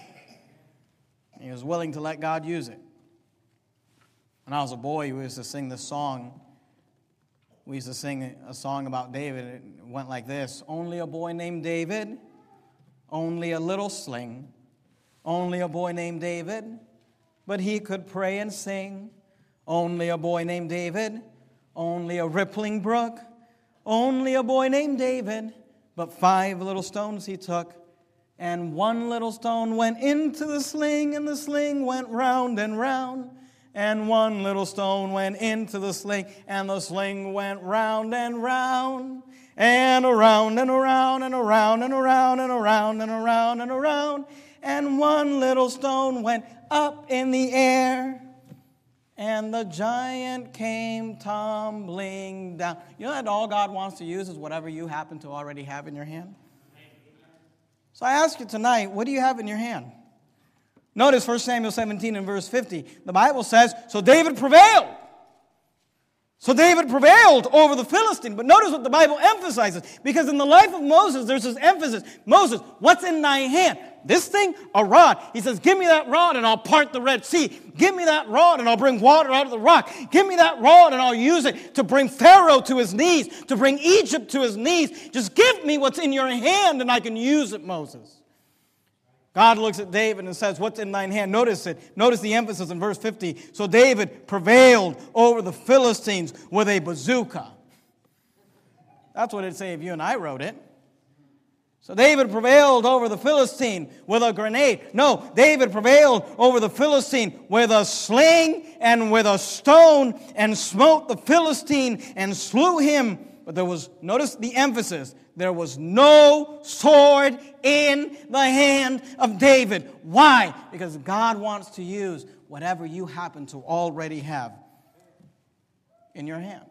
He was willing to let God use it. When I was a boy, we used to sing this song. We used to sing a song about David. It went like this: only a boy named David, only a little sling, only a boy named David, but he could pray and sing. Only a boy named David, only a rippling brook, only a boy named David, but 5 little stones he took. And 1 little stone went into the sling, and the sling went round and round. And 1 little stone went into the sling, and the sling went round and round. And around and around and around and around and around and around and around. And 1 little stone went up in the air, and the giant came tumbling down. You know that all God wants to use is whatever you happen to already have in your hand? So I ask you tonight, what do you have in your hand? Notice 1 Samuel 17 and verse 50. The Bible says, so David prevailed. So David prevailed over the Philistine. But notice what the Bible emphasizes. Because in the life of Moses, there's this emphasis. Moses, what's in thy hand? This thing, a rod. He says, give me that rod and I'll part the Red Sea. Give me that rod and I'll bring water out of the rock. Give me that rod and I'll use it to bring Pharaoh to his knees, to bring Egypt to his knees. Just give me what's in your hand and I can use it, Moses. God looks at David and says, what's in thine hand? Notice it. Notice the emphasis in verse 50. So David prevailed over the Philistines with a bazooka. That's what it'd say if you and I wrote it. So David prevailed over the Philistine with a grenade. No, David prevailed over the Philistine with a sling and with a stone, and smote the Philistine and slew him. But there was, notice the emphasis, there was no sword in the hand of David. Why? Because God wants to use whatever you happen to already have in your hand.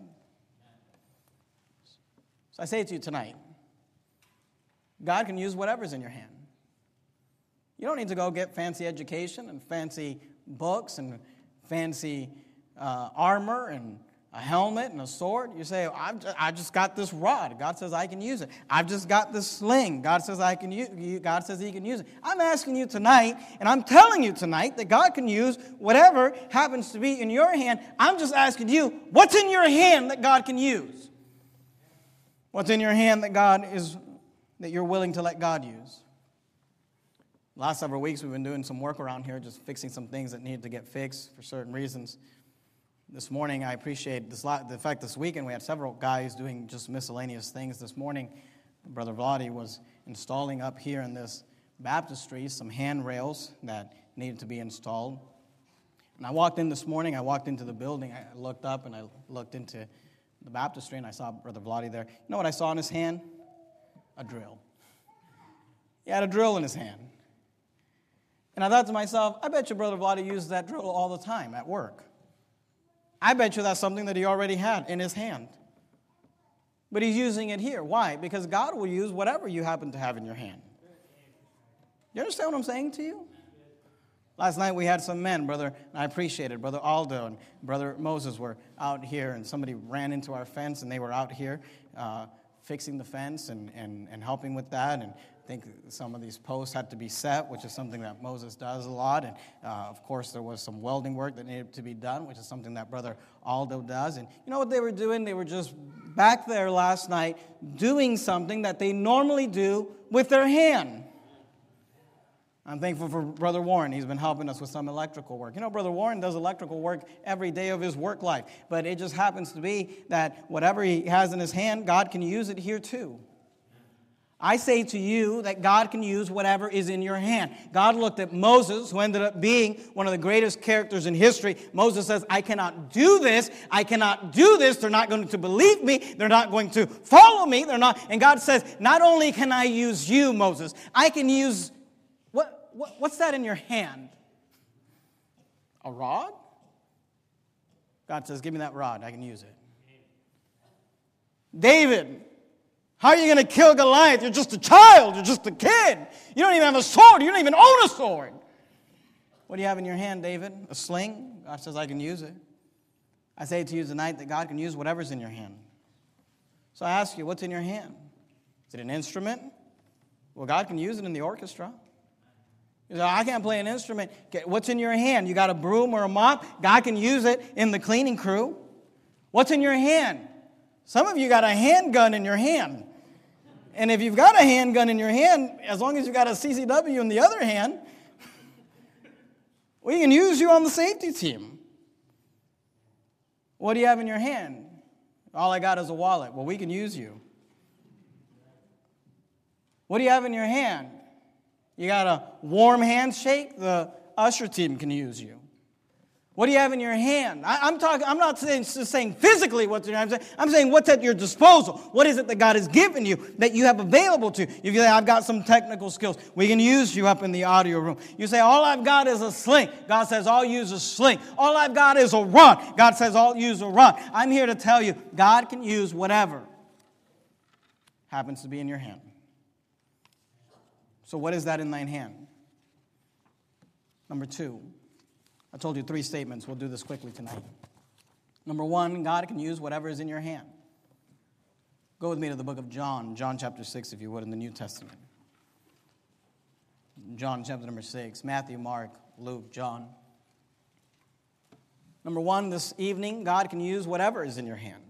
So I say to you tonight, God can use whatever's in your hand. You don't need to go get fancy education and fancy books and fancy armor and a helmet and a sword. You say, I just got this rod. God says I can use it. I've just got this sling. God says I can use. God says He can use it. I'm asking you tonight, and I'm telling you tonight that God can use whatever happens to be in your hand. I'm just asking you, what's in your hand that God can use? What's in your hand that you're willing to let God use? Last several weeks, we've been doing some work around here, just fixing some things that needed to get fixed for certain reasons. This morning, I appreciate the fact this weekend we had several guys doing just miscellaneous things. This morning, Brother Vladi was installing up here in this baptistry some handrails that needed to be installed. And I walked in this morning, I walked into the building, I looked up and I looked into the baptistry and I saw Brother Vladi there. You know what I saw in his hand? A drill. He had a drill in his hand. And I thought to myself, I bet you Brother Vladi uses that drill all the time at work. I bet you that's something that he already had in his hand. But he's using it here. Why? Because God will use whatever you happen to have in your hand. You understand what I'm saying to you? Last night we had some men, and I appreciate it. Brother Aldo and Brother Moses were out here, and somebody ran into our fence, and they were out here fixing the fence and helping with that. And I think some of these posts had to be set, which is something that Moses does a lot. And, of course, there was some welding work that needed to be done, which is something that Brother Aldo does. And you know what they were doing? They were just back there last night doing something that they normally do with their hand. I'm thankful for Brother Warren. He's been helping us with some electrical work. You know, Brother Warren does electrical work every day of his work life. But it just happens to be that whatever he has in his hand, God can use it here too. I say to you that God can use whatever is in your hand. God looked at Moses, who ended up being one of the greatest characters in history. Moses says, I cannot do this. I cannot do this. They're not going to believe me. They're not going to follow me. They're not. And God says, not only can I use you, Moses, I can use, what's that in your hand? A rod? God says, give me that rod. I can use it. David, how are you going to kill Goliath? You're just a child. You're just a kid. You don't even have a sword. You don't even own a sword. What do you have in your hand, David? A sling? God says, I can use it. I say to you tonight that God can use whatever's in your hand. So I ask you, what's in your hand? Is it an instrument? Well, God can use it in the orchestra. You say, I can't play an instrument. Okay, what's in your hand? You got a broom or a mop? God can use it in the cleaning crew. What's in your hand? Some of you got a handgun in your hand. And if you've got a handgun in your hand, as long as you've got a CCW in the other hand, we can use you on the safety team. What do you have in your hand? All I got is a wallet. Well, we can use you. What do you have in your hand? You got a warm handshake? The usher team can use you. What do you have in your hand? I'm not saying physically what's in your hand. I'm saying what's at your disposal. What is it that God has given you that you have available to you? If you say, I've got some technical skills, we can use you up in the audio room. You say, all I've got is a sling. God says, I'll use a sling. All I've got is a rod. God says, I'll use a rod. I'm here to tell you, God can use whatever happens to be in your hand. So what is that in thine hand? Number 2. I told you 3 statements. We'll do this quickly tonight. Number 1, God can use whatever is in your hand. Go with me to the book of John, John chapter 6, if you would, in the New Testament. John chapter number 6, Matthew, Mark, Luke, John. Number 1, this evening, God can use whatever is in your hand.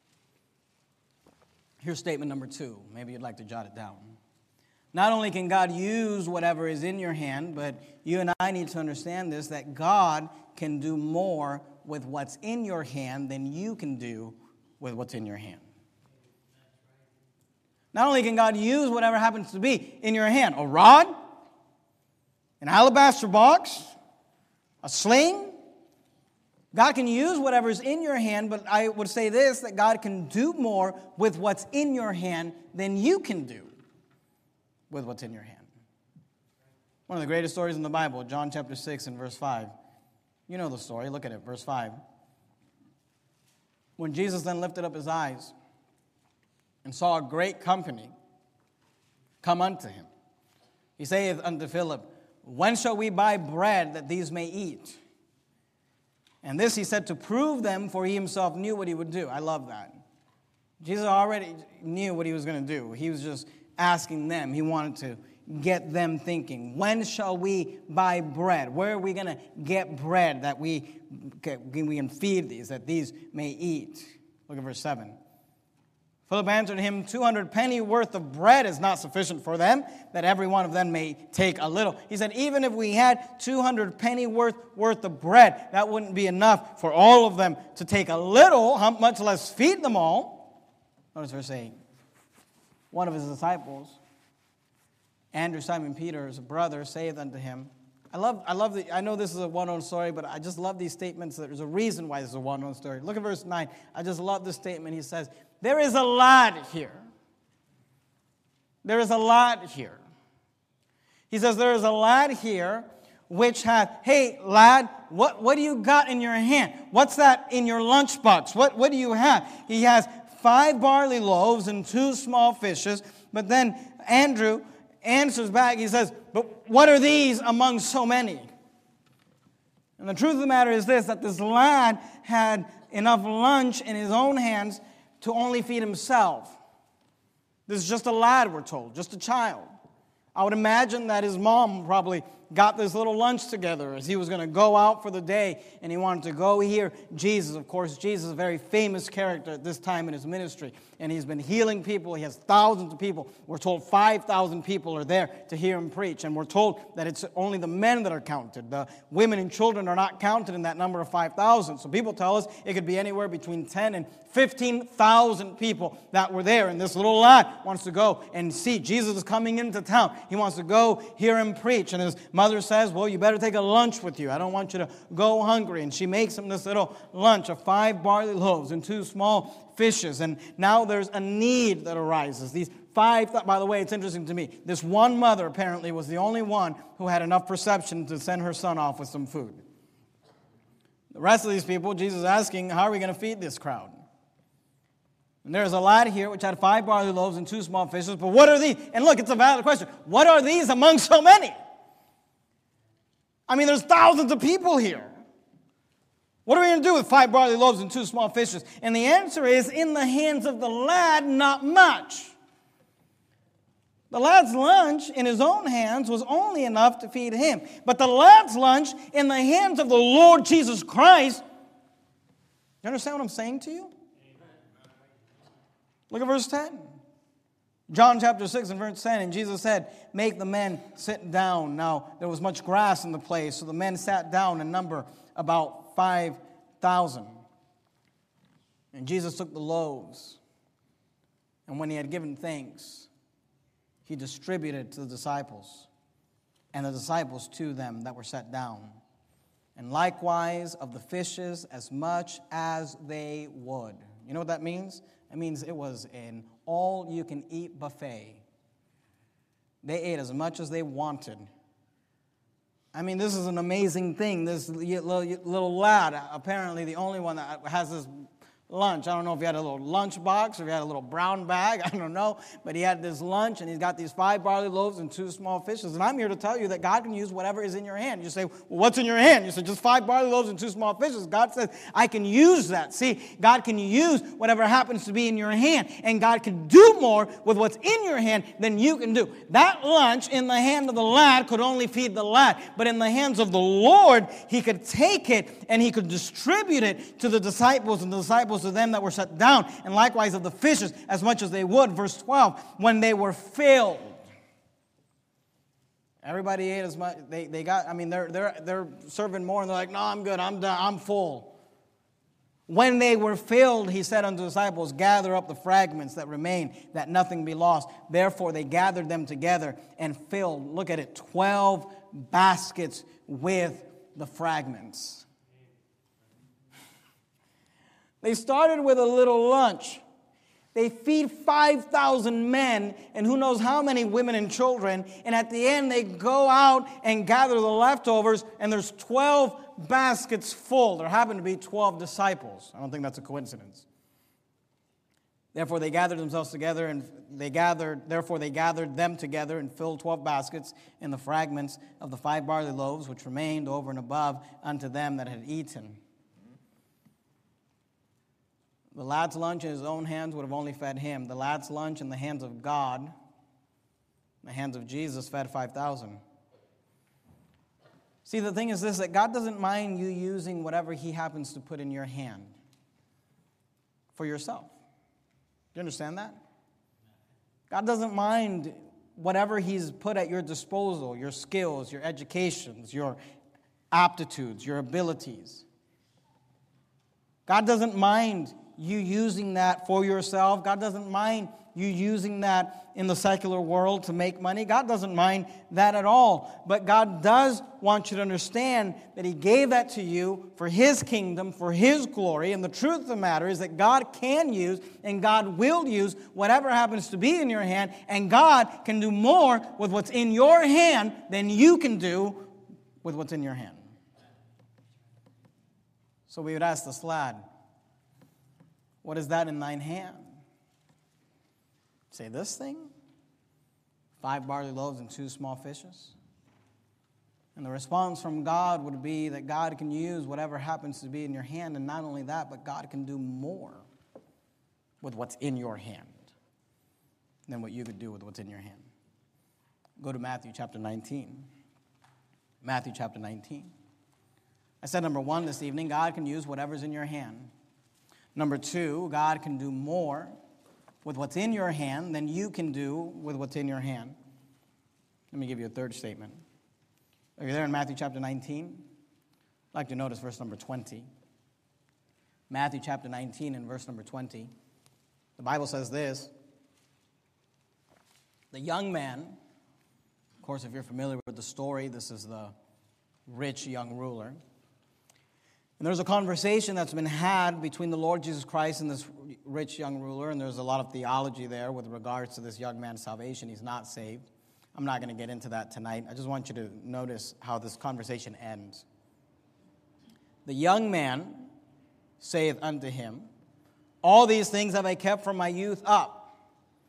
Here's statement number 2. Maybe you'd like to jot it down. Not only can God use whatever is in your hand, but you and I need to understand this, that God can do more with what's in your hand than you can do with what's in your hand. Not only can God use whatever happens to be in your hand, a rod, an alabaster box, a sling. God can use whatever's in your hand, but I would say this, that God can do more with what's in your hand than you can do with what's in your hand. One of the greatest stories in the Bible, John chapter 6 and verse 5. You know the story. Look at it, verse 5. When Jesus then lifted up his eyes and saw a great company come unto him, he saith unto Philip, when shall we buy bread that these may eat? And this he said to prove them, for he himself knew what he would do. I love that. Jesus already knew what he was going to do. He was just asking them. He wanted to get them thinking, when shall we buy bread? Where are we going to get bread that we can feed these, that these may eat? Look at verse 7. Philip answered him, 200 penny worth of bread is not sufficient for them, that every one of them may take a little. He said, even if we had 200 penny worth of bread, that wouldn't be enough for all of them to take a little, much less feed them all. Notice verse 8. One of his disciples, Andrew, Simon Peter's brother, saith unto him, I know this is a well-known story, but I just love these statements. There's a reason why this is a well-known story. Look at verse 9. I just love this statement. He says, there is a lad here. There is a lad here. He says, there is a lad here which hath, hey, lad, what do you got in your hand? What's that in your lunchbox? What do you have? He has 5 barley loaves and 2 small fishes. But then Andrew answers back. He says, but what are these among so many? And the truth of the matter is this, that this lad had enough lunch in his own hands to only feed himself. This is just a lad, we're told, just a child. I would imagine that his mom probably got this little lunch together as he was going to go out for the day, and he wanted to go hear Jesus. Of course, Jesus is a very famous character at this time in his ministry, and he's been healing people. He has thousands of people. We're told 5,000 people are there to hear him preach, and we're told that it's only the men that are counted. The women and children are not counted in that number of 5,000. So people tell us it could be anywhere between 10 and 15,000 people that were there, and this little lad wants to go and see. Jesus is coming into town. He wants to go hear him preach, and his mother says, well, you better take a lunch with you. I don't want you to go hungry. And she makes him this little lunch of 5 barley loaves and 2 small fishes. And now there's a need that arises. These 5, by the way, it's interesting to me. This one mother apparently was the only one who had enough perception to send her son off with some food. The rest of these people, Jesus is asking, how are we going to feed this crowd? And there's a lad here which had 5 barley loaves and 2 small fishes. But what are these? And look, it's a valid question. What are these among so many? I mean, there's thousands of people here. What are we going to do with 5 barley loaves and 2 small fishes? And the answer is, in the hands of the lad, not much. The lad's lunch in his own hands was only enough to feed him. But the lad's lunch in the hands of the Lord Jesus Christ, you understand what I'm saying to you? Look at verse 10. John chapter 6 and verse 10, and Jesus said, make the men sit down. Now, there was much grass in the place, so the men sat down in number about 5,000. And Jesus took the loaves, and when he had given thanks, he distributed to the disciples, and the disciples to them that were set down. And likewise of the fishes as much as they would. You know what that means? It means it was an all-you-can-eat buffet. They ate as much as they wanted. I mean, this is an amazing thing. This little lad, apparently the only one that has this lunch. I don't know if he had a little lunch box or if he had a little brown bag. I don't know. But he had this lunch, and he's got these 5 barley loaves and 2 small fishes. And I'm here to tell you that God can use whatever is in your hand. You say, well, what's in your hand? You say, just 5 barley loaves and 2 small fishes. God says, I can use that. See, God can use whatever happens to be in your hand. And God can do more with what's in your hand than you can do. That lunch in the hand of the lad could only feed the lad. But in the hands of the Lord, he could take it and he could distribute it to the disciples, and the disciples to them that were set down, and likewise of the fishes as much as they would. Verse 12, when they were filled. Everybody ate as much. They got, I mean, they're serving more, and they're like, no, I'm good, I'm done, I'm full. When they were filled, he said unto the disciples, gather up the fragments that remain, that nothing be lost. Therefore they gathered them together and filled, look at it, 12 baskets with the fragments. They started with a little lunch. They feed 5,000 men and who knows how many women and children. And at the end, they go out and gather the leftovers, and there's 12 baskets full. There happen to be 12 disciples. I don't think that's a coincidence. Therefore, they gathered themselves together, and they gathered them together and filled 12 baskets in the fragments of the 5 barley loaves, which remained over and above unto them that had eaten. The lad's lunch in his own hands would have only fed him. The lad's lunch in the hands of God, in the hands of Jesus, fed 5,000. See, the thing is this, that God doesn't mind you using whatever he happens to put in your hand for yourself. Do you understand that? God doesn't mind whatever he's put at your disposal, your skills, your educations, your aptitudes, your abilities. God doesn't mind you using that for yourself. God doesn't mind you using that in the secular world to make money. God doesn't mind that at all. But God does want you to understand that He gave that to you for His kingdom, for His glory. And the truth of the matter is that God can use and God will use whatever happens to be in your hand. And God can do more with what's in your hand than you can do with what's in your hand. So we would ask this lad, what is that in thine hand? Say, this thing? 5 barley loaves and 2 small fishes? And the response from God would be that God can use whatever happens to be in your hand, and not only that, but God can do more with what's in your hand than what you could do with what's in your hand. Go to Matthew chapter 19. Matthew chapter 19. I said number 1 this evening, God can use whatever's in your hand. Number 2, God can do more with what's in your hand than you can do with what's in your hand. Let me give you a third statement. Are you there in Matthew chapter 19? I'd like to notice verse number 20. Matthew chapter 19 and verse number 20. The Bible says this. The young man, of course, if you're familiar with the story, this is the rich young ruler. And there's a conversation that's been had between the Lord Jesus Christ and this rich young ruler, and there's a lot of theology there with regards to this young man's salvation. He's not saved. I'm not going to get into that tonight. I just want you to notice how this conversation ends. The young man saith unto him, all these things have I kept from my youth up.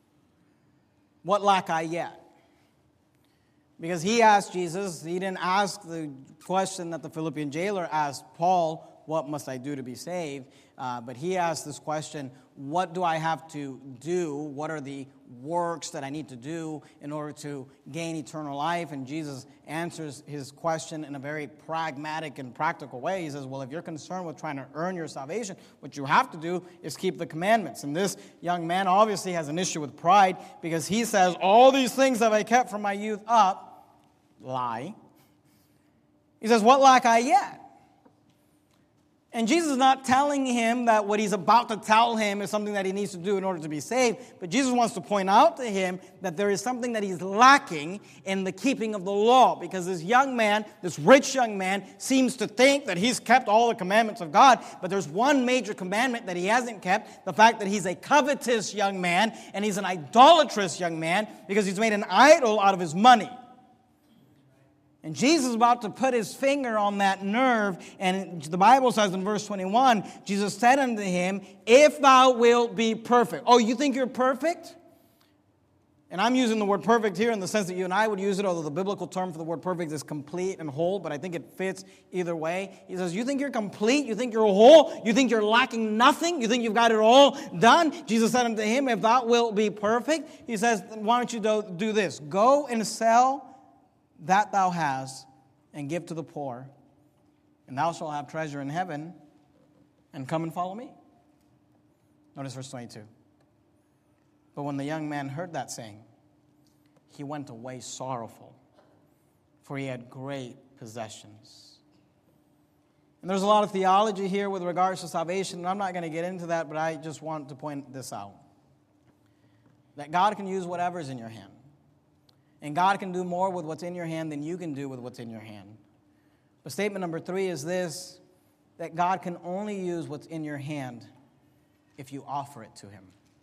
What lack I yet? Because he asked Jesus, he didn't ask the question that the Philippian jailer asked Paul, what must I do to be saved? But he asked this question, what do I have to do? What are the works that I need to do in order to gain eternal life? And Jesus answers his question in a very pragmatic and practical way. He says, well, if you're concerned with trying to earn your salvation, what you have to do is keep the commandments. And this young man obviously has an issue with pride because he says, all these things have I kept from my youth up. Lie. He says, what lack I yet? And Jesus is not telling him that what he's about to tell him is something that he needs to do in order to be saved. But Jesus wants to point out to him that there is something that he's lacking in the keeping of the law. Because this young man, this rich young man, seems to think that he's kept all the commandments of God. But there's one major commandment that he hasn't kept. The fact that he's a covetous young man and he's an idolatrous young man because he's made an idol out of his money. And Jesus is about to put his finger on that nerve. And the Bible says in verse 21, Jesus said unto him, if thou wilt be perfect. Oh, you think you're perfect? And I'm using the word perfect here in the sense that you and I would use it, although the biblical term for the word perfect is complete and whole, but I think it fits either way. He says, you think you're complete? You think you're whole? You think you're lacking nothing? You think you've got it all done? Jesus said unto him, if thou wilt be perfect, he says, why don't you do this? Go and sell that thou hast, and give to the poor, and thou shalt have treasure in heaven, and come and follow me. Notice verse 22. But when the young man heard that saying, he went away sorrowful, for he had great possessions. And there's a lot of theology here with regards to salvation, and I'm not going to get into that, but I just want to point this out. That God can use whatever's in your hand. And God can do more with what's in your hand than you can do with what's in your hand. But statement number 3 is this, that God can only use what's in your hand if you offer it to Him.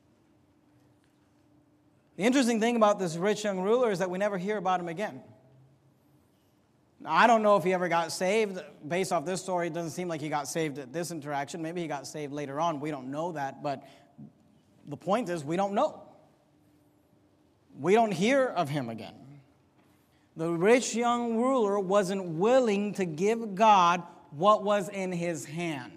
The interesting thing about this rich young ruler is that we never hear about him again. Now, I don't know if he ever got saved. Based off this story, it doesn't seem like he got saved at this interaction. Maybe he got saved later on. We don't know that. But the point is, we don't know. We don't hear of him again. The rich young ruler wasn't willing to give God what was in his hand.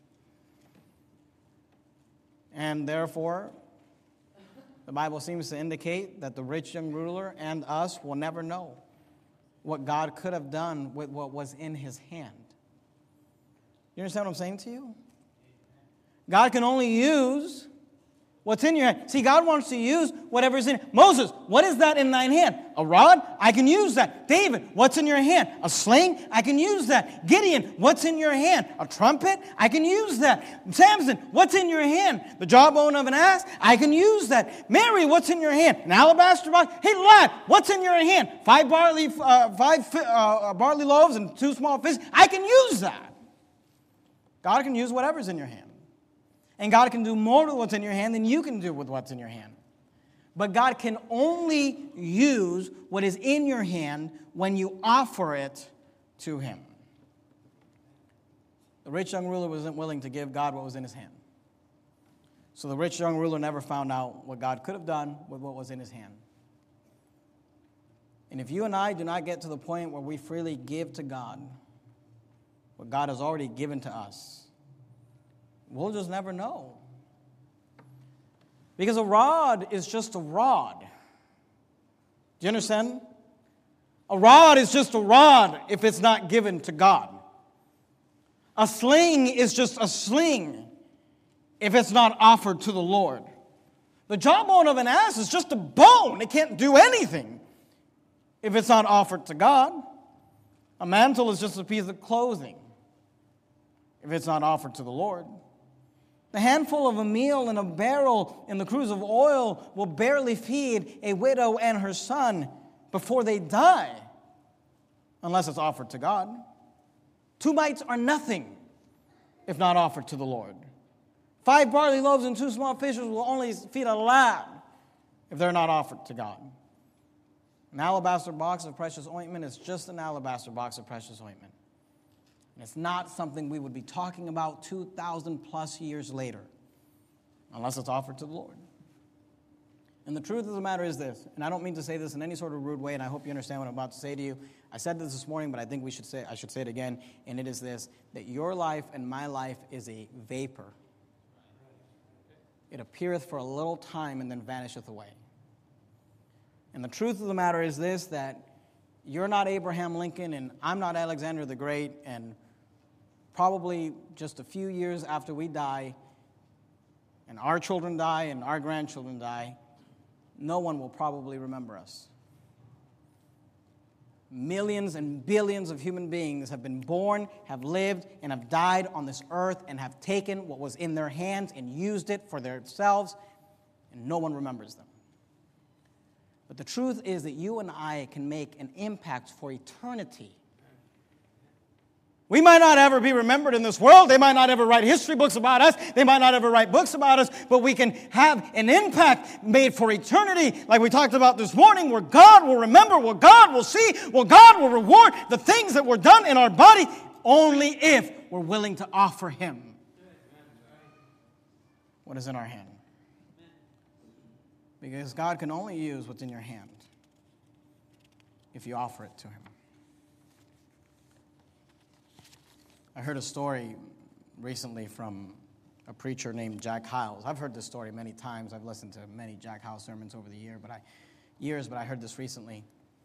And therefore, the Bible seems to indicate that the rich young ruler and us will never know what God could have done with what was in his hand. You understand what I'm saying to you? God can only use What's in your hand? See, God wants to use whatever's in it. Moses, what is that in thine hand? A rod? I can use that. David, what's in your hand? A sling? I can use that. Gideon, what's in your hand? A trumpet? I can use that. Samson, what's in your hand? The jawbone of an ass? I can use that. Mary, what's in your hand? An alabaster box? Hey, lad, what's in your hand? Five barley loaves and 2 small fish? I can use that. God can use whatever's in your hand. And God can do more with what's in your hand than you can do with what's in your hand. But God can only use what is in your hand when you offer it to Him. The rich young ruler wasn't willing to give God what was in his hand. So the rich young ruler never found out what God could have done with what was in his hand. And if you and I do not get to the point where we freely give to God what God has already given to us, we'll just never know. Because a rod is just a rod. Do you understand? A rod is just a rod if it's not given to God. A sling is just a sling if it's not offered to the Lord. The jawbone of an ass is just a bone. It can't do anything if it's not offered to God. A mantle is just a piece of clothing if it's not offered to the Lord. The handful of a meal in a barrel in the cruse of oil will barely feed a widow and her son before they die, unless it's offered to God. 2 mites are nothing if not offered to the Lord. 5 barley loaves and 2 small fishes will only feed a lad if they're not offered to God. An alabaster box of precious ointment is just an alabaster box of precious ointment. And it's not something we would be talking about 2,000 plus years later, unless it's offered to the Lord. And the truth of the matter is this, and I don't mean to say this in any sort of rude way, and I hope you understand what I'm about to say to you. I said this morning, but I think I should say it again, and it is this, that your life and my life is a vapor. It appeareth for a little time and then vanisheth away. And the truth of the matter is this, that you're not Abraham Lincoln, and I'm not Alexander the Great, and probably just a few years after we die, and our children die, and our grandchildren die, no one will probably remember us. Millions and billions of human beings have been born, have lived, and have died on this earth, and have taken what was in their hands and used it for themselves, and no one remembers them. But the truth is that you and I can make an impact for eternity. We might not ever be remembered in this world. They might not ever write history books about us. They might not ever write books about us. But we can have an impact made for eternity, like we talked about this morning, where God will remember, where God will see, where God will reward the things that were done in our body, only if we're willing to offer Him what is in our hand. Because God can only use what's in your hand if you offer it to Him. I heard a story recently from a preacher named Jack Hyles. I've heard this story many times. I've listened to many Jack Hyles sermons over the years, but I heard this recently.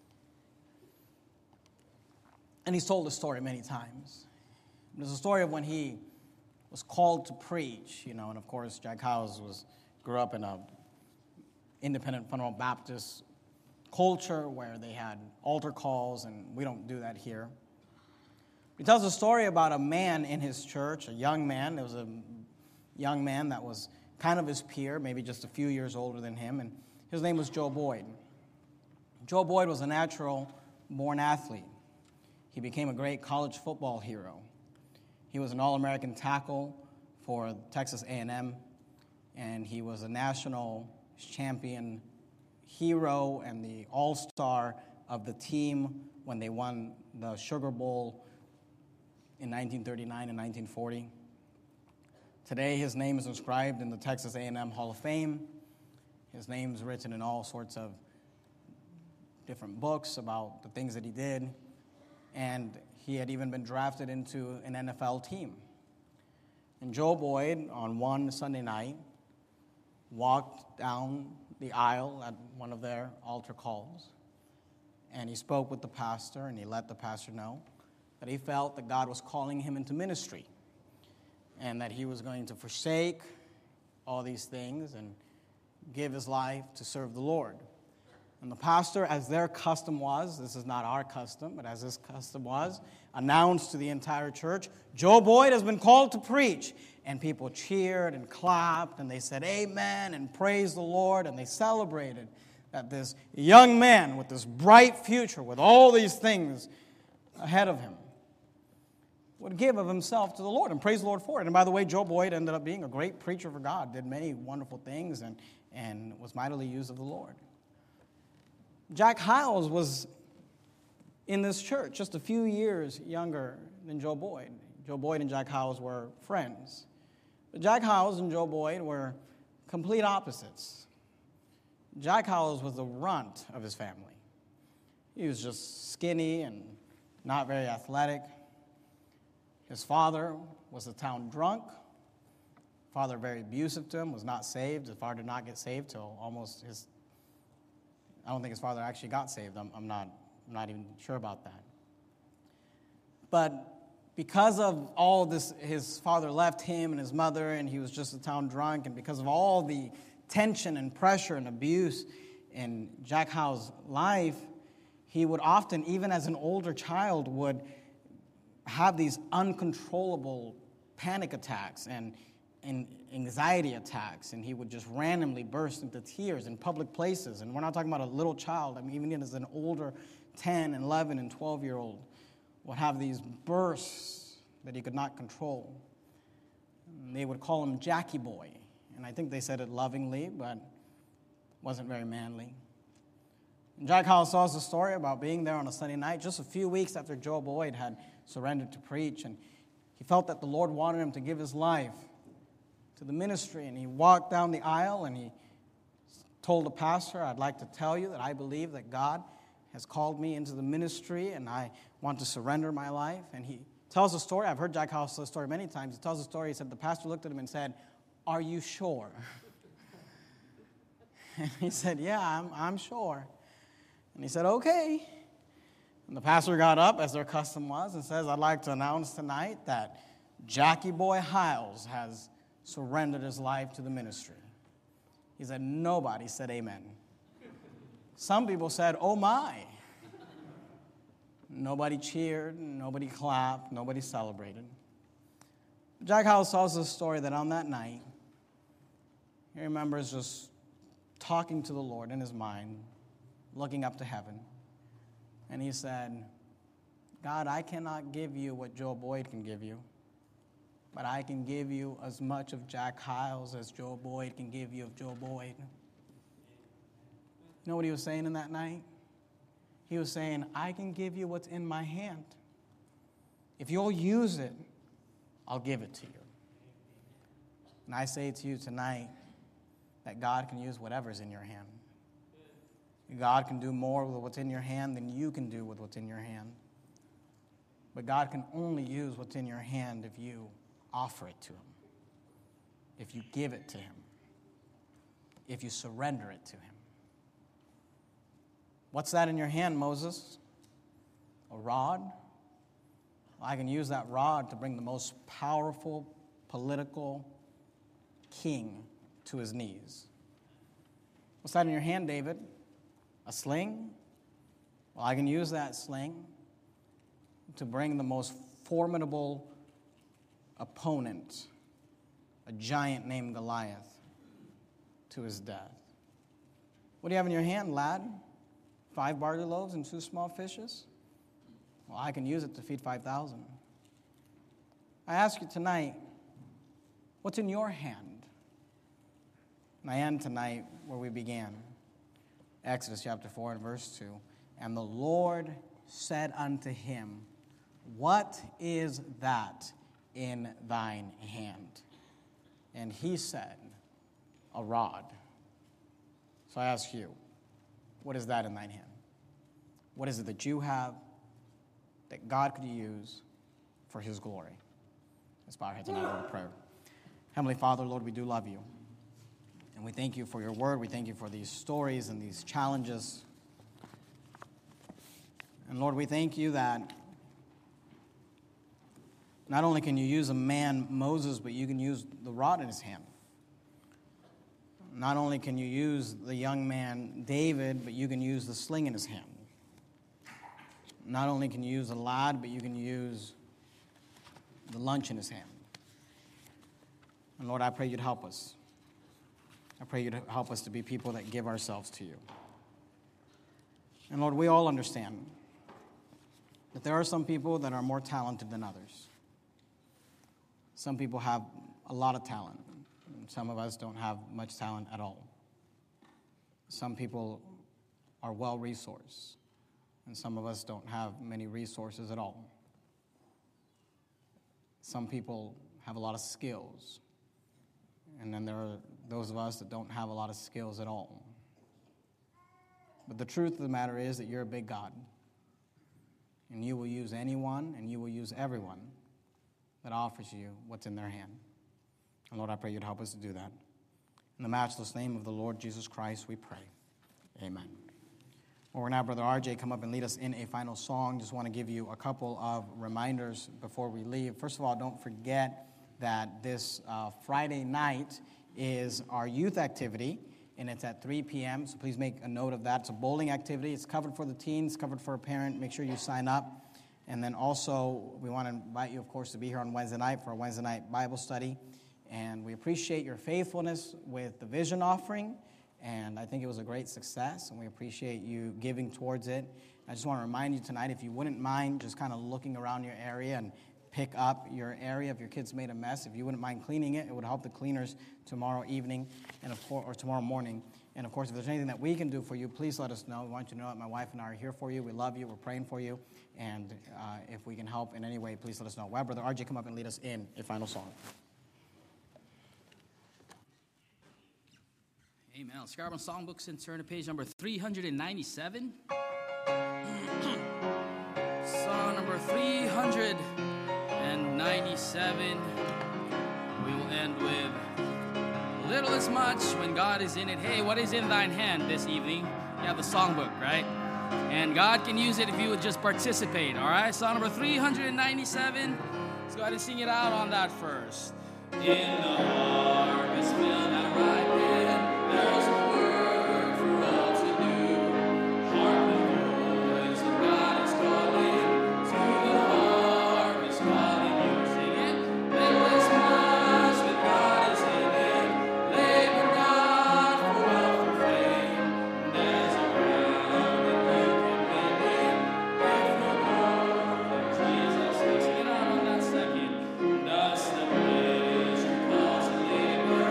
And he's told the story many times. There's a story of when he was called to preach, and of course Jack Hyles grew up in a independent fundamental Baptist culture where they had altar calls, and we don't do that here. He tells a story about a man in his church, a young man. There was a young man that was kind of his peer, maybe just a few years older than him, and his name was Joe Boyd. Joe Boyd was a natural-born athlete. He became a great college football hero. He was an All-American tackle for Texas A&M, and he was a national champion hero and the all-star of the team when they won the Sugar Bowl in 1939 and 1940. Today, his name is inscribed in the Texas A&M Hall of Fame. His name is written in all sorts of different books about the things that he did, and he had even been drafted into an NFL team. And Joe Boyd, on one Sunday night, walked down the aisle at one of their altar calls, and he spoke with the pastor, and he let the pastor know that he felt that God was calling him into ministry and that he was going to forsake all these things and give his life to serve the Lord. And the pastor, as their custom was, this is not our custom, but as his custom was, announced to the entire church, Joe Boyd has been called to preach. And people cheered and clapped, and they said amen and praised the Lord, and they celebrated that this young man with this bright future, with all these things ahead of him, would give of himself to the Lord and praise the Lord for it. And by the way, Joe Boyd ended up being a great preacher for God, did many wonderful things, and was mightily used of the Lord. Jack Hyles was in this church just a few years younger than Joe Boyd. Joe Boyd and Jack Hyles were friends. But Jack Hyles and Joe Boyd were complete opposites. Jack Hyles was the runt of his family. He was just skinny and not very athletic. His father was a town drunk. Father very abusive to him, was not saved. His father did not get saved till almost I don't think his father actually got saved. I'm not even sure about that. But because of all this, his father left him and his mother, and he was just a town drunk, and because of all the tension and pressure and abuse in Jack Hyles' life, he would often, even as an older child, would have these uncontrollable panic attacks and anxiety attacks, and he would just randomly burst into tears in public places. And we're not talking about a little child. I mean, even as an older 10, 11, and 12-year-old would have these bursts that he could not control. And they would call him Jackie Boy, and I think they said it lovingly, but wasn't very manly. And Jack Hyles tells the story about being there on a Sunday night just a few weeks after Joe Boyd had surrendered to preach, and he felt that the Lord wanted him to give his life to the ministry, and he walked down the aisle and he told the pastor, I'd like to tell you that I believe that God has called me into the ministry and I want to surrender my life. And he tells a story. I've heard Jack Hyles tell the story many times. He tells a story. He said the pastor looked at him and said, are you sure? And he said, yeah, I'm sure. And he said, okay. And the pastor got up, as their custom was, and says, I'd like to announce tonight that Jackie Boy Hyles has surrendered his life to the ministry. He said, nobody said amen. Some people said, oh my. Nobody cheered, nobody clapped, nobody celebrated. Jack Hyles tells the story that on that night, he remembers just talking to the Lord in his mind, looking up to heaven. And he said, God, I cannot give you what Joe Boyd can give you, but I can give you as much of Jack Hyles as Joe Boyd can give you of Joe Boyd. You know what he was saying in that night? He was saying, I can give you what's in my hand. If you'll use it, I'll give it to you. And I say to you tonight that God can use whatever's in your hand. God can do more with what's in your hand than you can do with what's in your hand. But God can only use what's in your hand if you offer it to him, if you give it to him, if you surrender it to him. What's that in your hand, Moses? A rod? Well, I can use that rod to bring the most powerful political king to his knees. What's that in your hand, David? A sling? Well, I can use that sling to bring the most formidable opponent, a giant named Goliath, to his death. What do you have in your hand, lad? 5 barley loaves and 2 small fishes? Well, I can use it to feed 5,000. I ask you tonight, what's in your hand? And I end tonight where we began. Exodus chapter 4 and verse 2. And the Lord said unto him, what is that in thine hand? And he said, a rod. So I ask you, what is that in thine hand? What is it that you have that God could use for his glory? Let's bow our heads and have a word of prayer. Heavenly Father, Lord, we do love you. And we thank you for your word. We thank you for these stories and these challenges. And Lord, we thank you that not only can you use a man, Moses, but you can use the rod in his hand. Not only can you use the young man David, but you can use the sling in his hand. Not only can you use a lad, but you can use the lunch in his hand. And Lord, I pray you'd help us. I pray you'd help us to be people that give ourselves to you. And Lord, we all understand that there are some people that are more talented than others. Some people have a lot of talent. And some of us don't have much talent at all. Some people are well-resourced. And some of us don't have many resources at all. Some people have a lot of skills. And then there are those of us that don't have a lot of skills at all. But the truth of the matter is that you're a big God. And you will use anyone and you will use everyone that offers you what's in their hand. And Lord, I pray you'd help us to do that. In the matchless name of the Lord Jesus Christ, we pray. Amen. Well, we're now, Brother RJ, come up and lead us in a final song. Just want to give you a couple of reminders before we leave. First of all, don't forget that this Friday night is our youth activity, and it's at 3 p.m., so please make a note of that. It's a bowling activity. It's covered for the teens, covered for a parent. Make sure you sign up. And then also, we want to invite you, of course, to be here on Wednesday night for our Wednesday night Bible study. And we appreciate your faithfulness with the vision offering. And I think it was a great success, and we appreciate you giving towards it. I just want to remind you tonight, if you wouldn't mind just kind of looking around your area and pick up your area. If your kids made a mess, if you wouldn't mind cleaning it, it would help the cleaners tomorrow evening and or tomorrow morning. And of course, if there's anything that we can do for you, please let us know. We want you to know that my wife and I are here for you. We love you. We're praying for you. And if we can help in any way, please let us know. Well, Brother RJ, come up and lead us in a final song. Amen. Let's grab our songbooks and turn to page number 397. Song number 397. We will end with little is much when God is in it. Hey, what is in thine hand this evening? You have the songbook, right? And God can use it if you would just participate, all right? Song number 397. Let's go ahead and sing it out on that first. In the harvest field that ripened, there's a work for all to do. Hark the voice of God is calling to the harvest, calling you. Sing it. Little is much when God is in it. Labor not for wealth or fame. There's a ground that you can win if you go there. Jesus, sing it out on that second. Thus the pleasure calls and labor.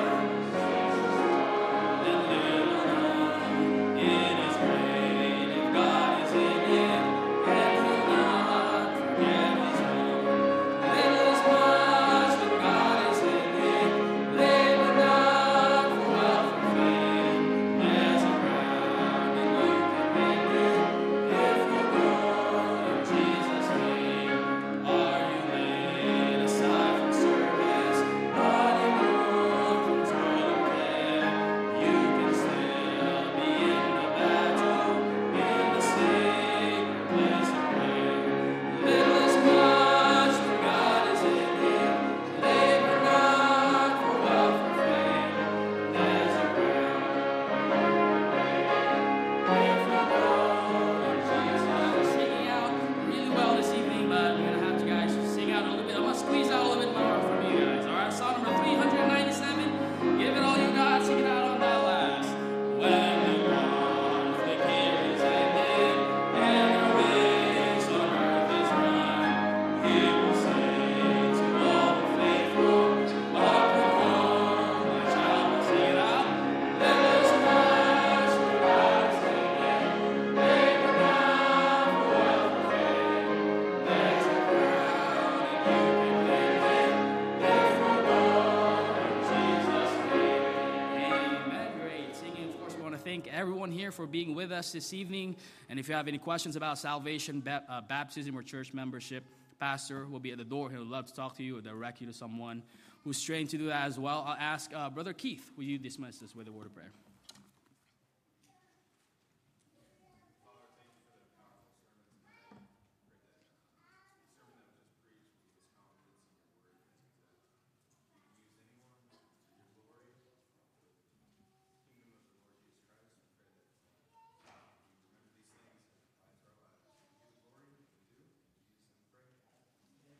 Everyone here for being with us this evening. And if you have any questions about salvation, baptism, or church membership, Pastor will be at the door. He'll love to talk to you or direct you to someone who's trained to do that as well. I'll ask Brother Keith, will you dismiss us with a word of prayer?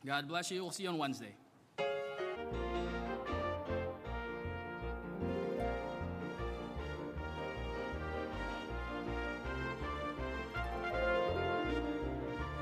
God bless you. We'll see you on Wednesday.